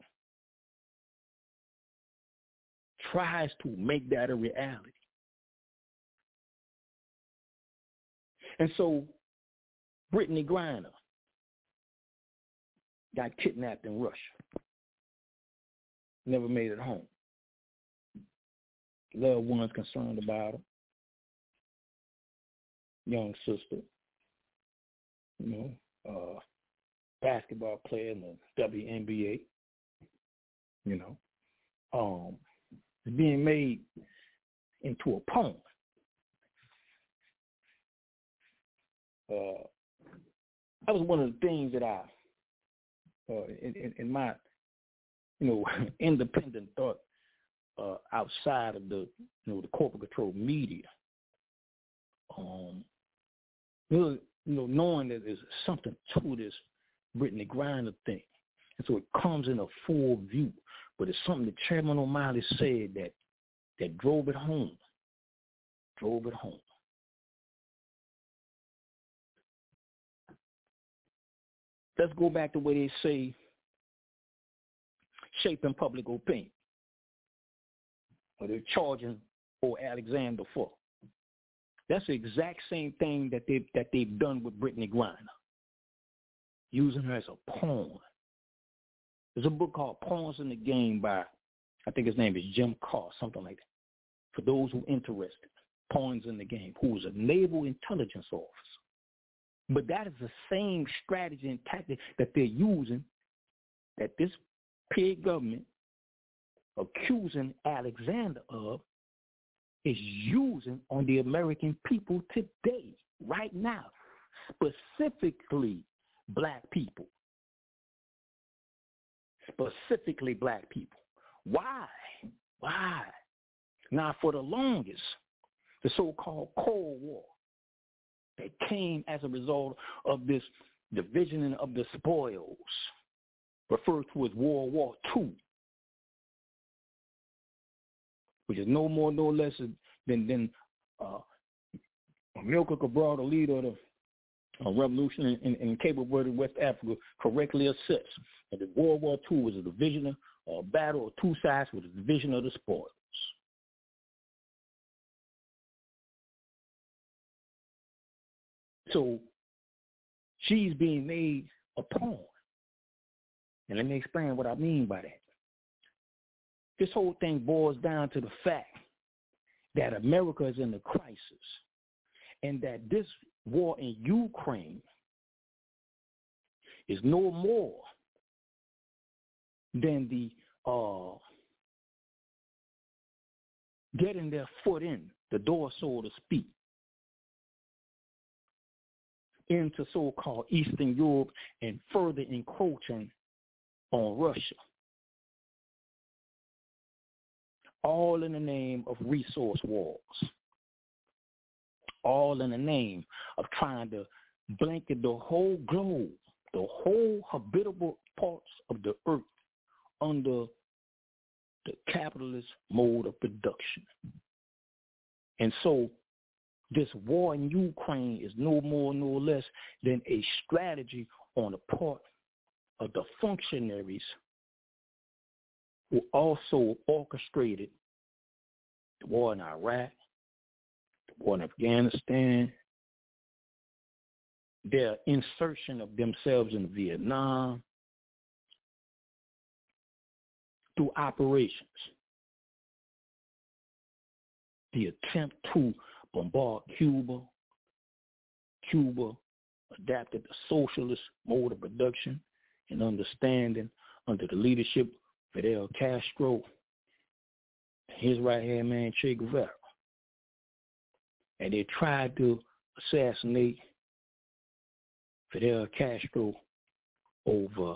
tries to make that a reality. And so Brittany Griner got kidnapped in Russia. Never made it home. Loved ones concerned about her. Young sister. Basketball player in the WNBA. It's being made into a poem. That was one of the things that I, in my, independent thought, outside of the, the corporate control media, knowing that there's something to this Brittney Griner thing, and so it comes in a full view. But it's something that Chairman O'Malley said that drove it home. Let's go back to where they say shaping public opinion, or they're charging for Alexander for. That's the exact same thing that they've done with Brittney Griner, using her as a pawn. There's a book called Pawns in the Game by, I think his name is Jim Carr, something like that. For those who are interested, Pawns in the Game, who was a naval intelligence officer. But that is the same strategy and tactic that they're using, that this pig government accusing Alexander of, is using on the American people today, right now, specifically black people. Specifically black people. Why? Now, for the longest, the so-called Cold War that came as a result of this division of the spoils, referred to as World War II, which is no more, no less than Amilcar Cabral, the leader of the revolution in Cabo Verde, West Africa, correctly assessed that the World War II was a division or a battle of two sides with a division of the spoils. So she's being made a pawn. And let me explain what I mean by that. This whole thing boils down to the fact that America is in a crisis, and that this war in Ukraine is no more than the getting their foot in the door, so to speak, into so-called Eastern Europe and further encroaching on Russia. All in the name of resource wars. All in the name of trying to blanket the whole globe, the whole habitable parts of the earth under the capitalist mode of production. And so this war in Ukraine is no more, no less than a strategy on the part of the functionaries who also orchestrated the war in Iraq, the war in Afghanistan, their insertion of themselves in Vietnam through operations, the attempt to bombard Cuba. Cuba adapted the socialist mode of production and understanding under the leadership of Fidel Castro and his right-hand man, Che Guevara. And they tried to assassinate Fidel Castro over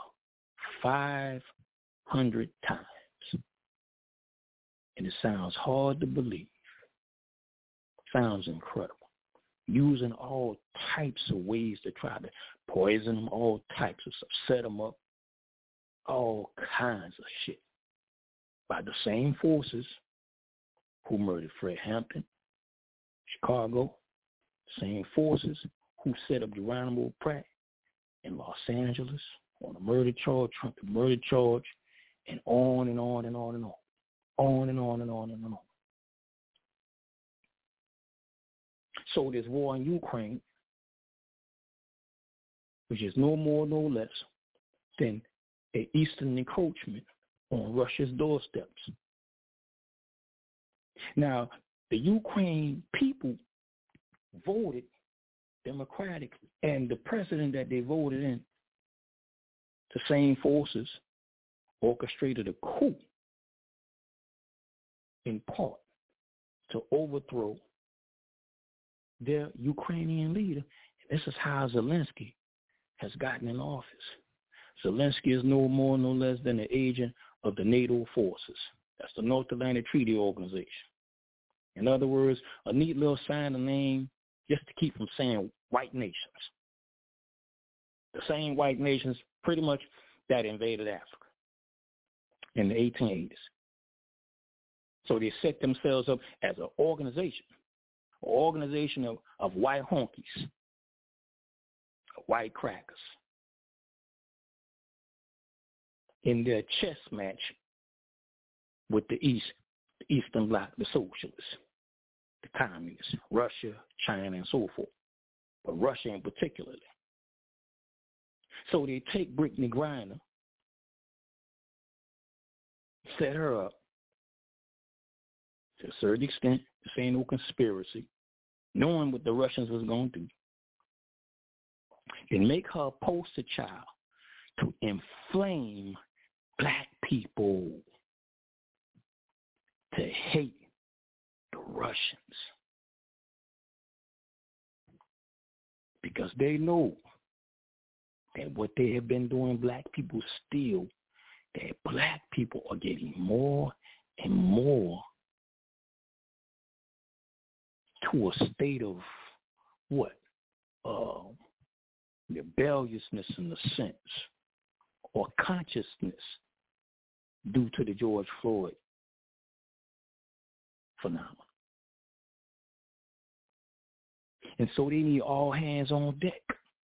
500 times. And it sounds hard to believe. Sounds incredible. Using all types of ways to try to poison them, all types of stuff, set them up, all kinds of shit by the same forces who murdered Fred Hampton, Chicago, same forces who set up Geronimo Pratt in Los Angeles on a murder charge, Trump murder charge, and on and on and on and on. On and on and on and on. So this war in Ukraine, which is no more, no less than an Eastern encroachment on Russia's doorsteps. Now, the Ukraine people voted democratically, and the president that they voted in, the same forces orchestrated a coup, in part, to overthrow their Ukrainian leader. This is how Zelensky has gotten in office. Zelensky is no more, no less than an agent of the NATO forces. That's the North Atlantic Treaty Organization. In other words, a neat little sign of name just to keep from saying white nations. The same white nations pretty much that invaded Africa in the 1880s. So they set themselves up as an organization of white honkies, white crackers, in their chess match with the Eastern Bloc, the socialists, the communists, Russia, China, and so forth, but Russia in particularly. So they take Brittany Griner, set her up to a certain extent. This ain't no conspiracy, knowing what the Russians was going to do, and make her a poster child to inflame black people to hate the Russians, because they know that what they have been doing, black people still, that black people are getting more and more to a state of what? Rebelliousness in a sense, or consciousness due to the George Floyd phenomenon. And so they need all hands on deck.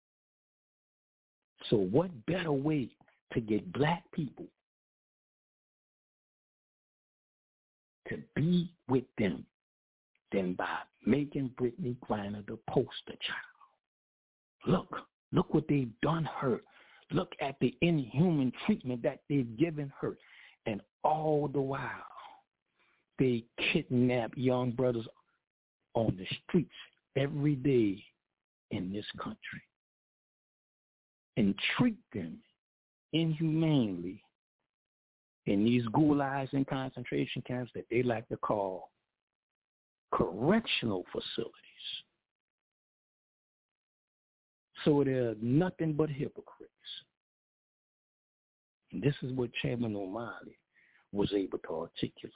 So what better way to get black people to be with them than by making Brittany Griner the poster child? Look what they've done her. Look at the inhuman treatment that they've given her. And all the while, they kidnap young brothers on the streets every day in this country and treat them inhumanely in these gulags and concentration camps that they like to call correctional facilities. So they're nothing but hypocrites. And this is what Chairman O'Malley was able to articulate.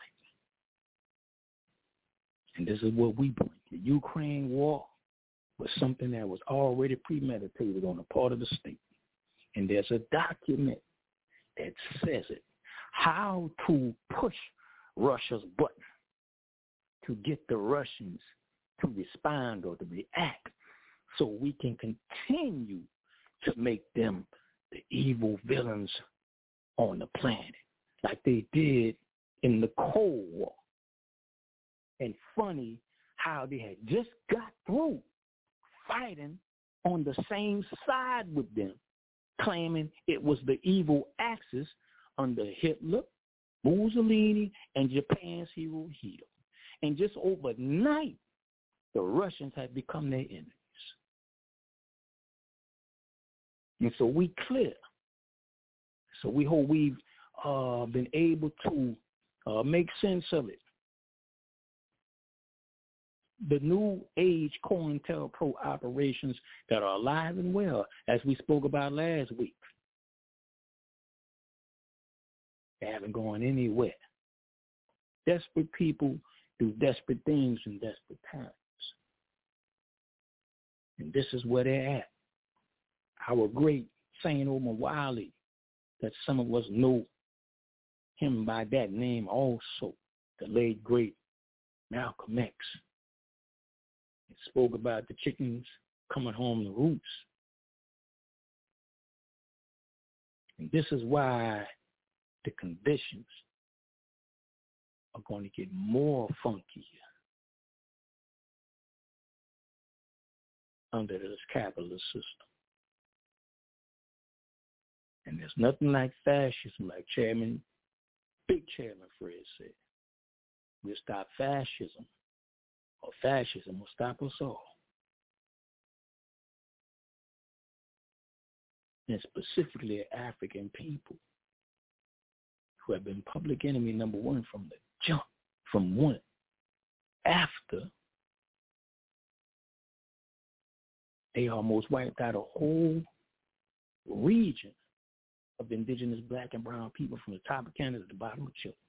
And this is what we bring. The Ukraine war was something that was already premeditated on the part of the state. And there's a document that says it, how to push Russia's button to get the Russians to respond or to react so we can continue to make them the evil villains on the planet like they did in the Cold War. And funny how they had just got through fighting on the same side with them, claiming it was the evil Axis under Hitler, Mussolini, and Japan's Hirohito. And just overnight, the Russians had become their enemies. And so we clear. So we hope we've been able to make sense of it. The new age COINTELPRO operations that are alive and well, as we spoke about last week, they haven't gone anywhere. Desperate people do desperate things in desperate times. And this is where they're at. Our great Saint Omar Wiley, that some of us know him by that name also, the late great Malcolm X. He spoke about the chickens coming home to roost. And this is why the conditions are going to get more funkier under this capitalist system. And there's nothing like fascism, like Big Chairman Fred said. We'll stop fascism, or fascism will stop us all. And specifically African people who have been public enemy number one from the jump, from one. after they almost wiped out a whole region of indigenous black and brown people from the top of Canada to the bottom of Chile.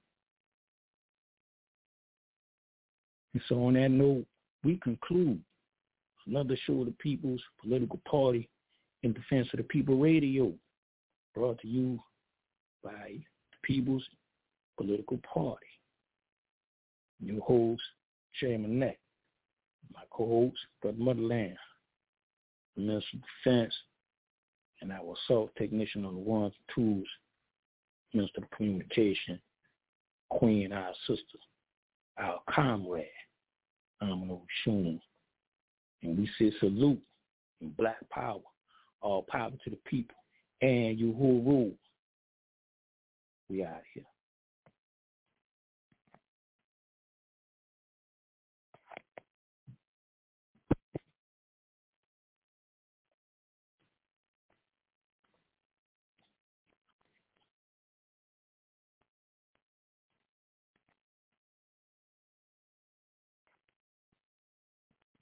And so on that note, we conclude another show of the People's Political Party in Defense of the People Radio, brought to you by the People's Political Party. New host, Chairman Neck. My co-host, Brother Motherland, the Minister of Defense, and our assault technician on the ones and twos, Minister of Communication, Queen, our sister, our comrade, Amino Shun. And we say salute and black power, all power to the people, and you who rule. We out here.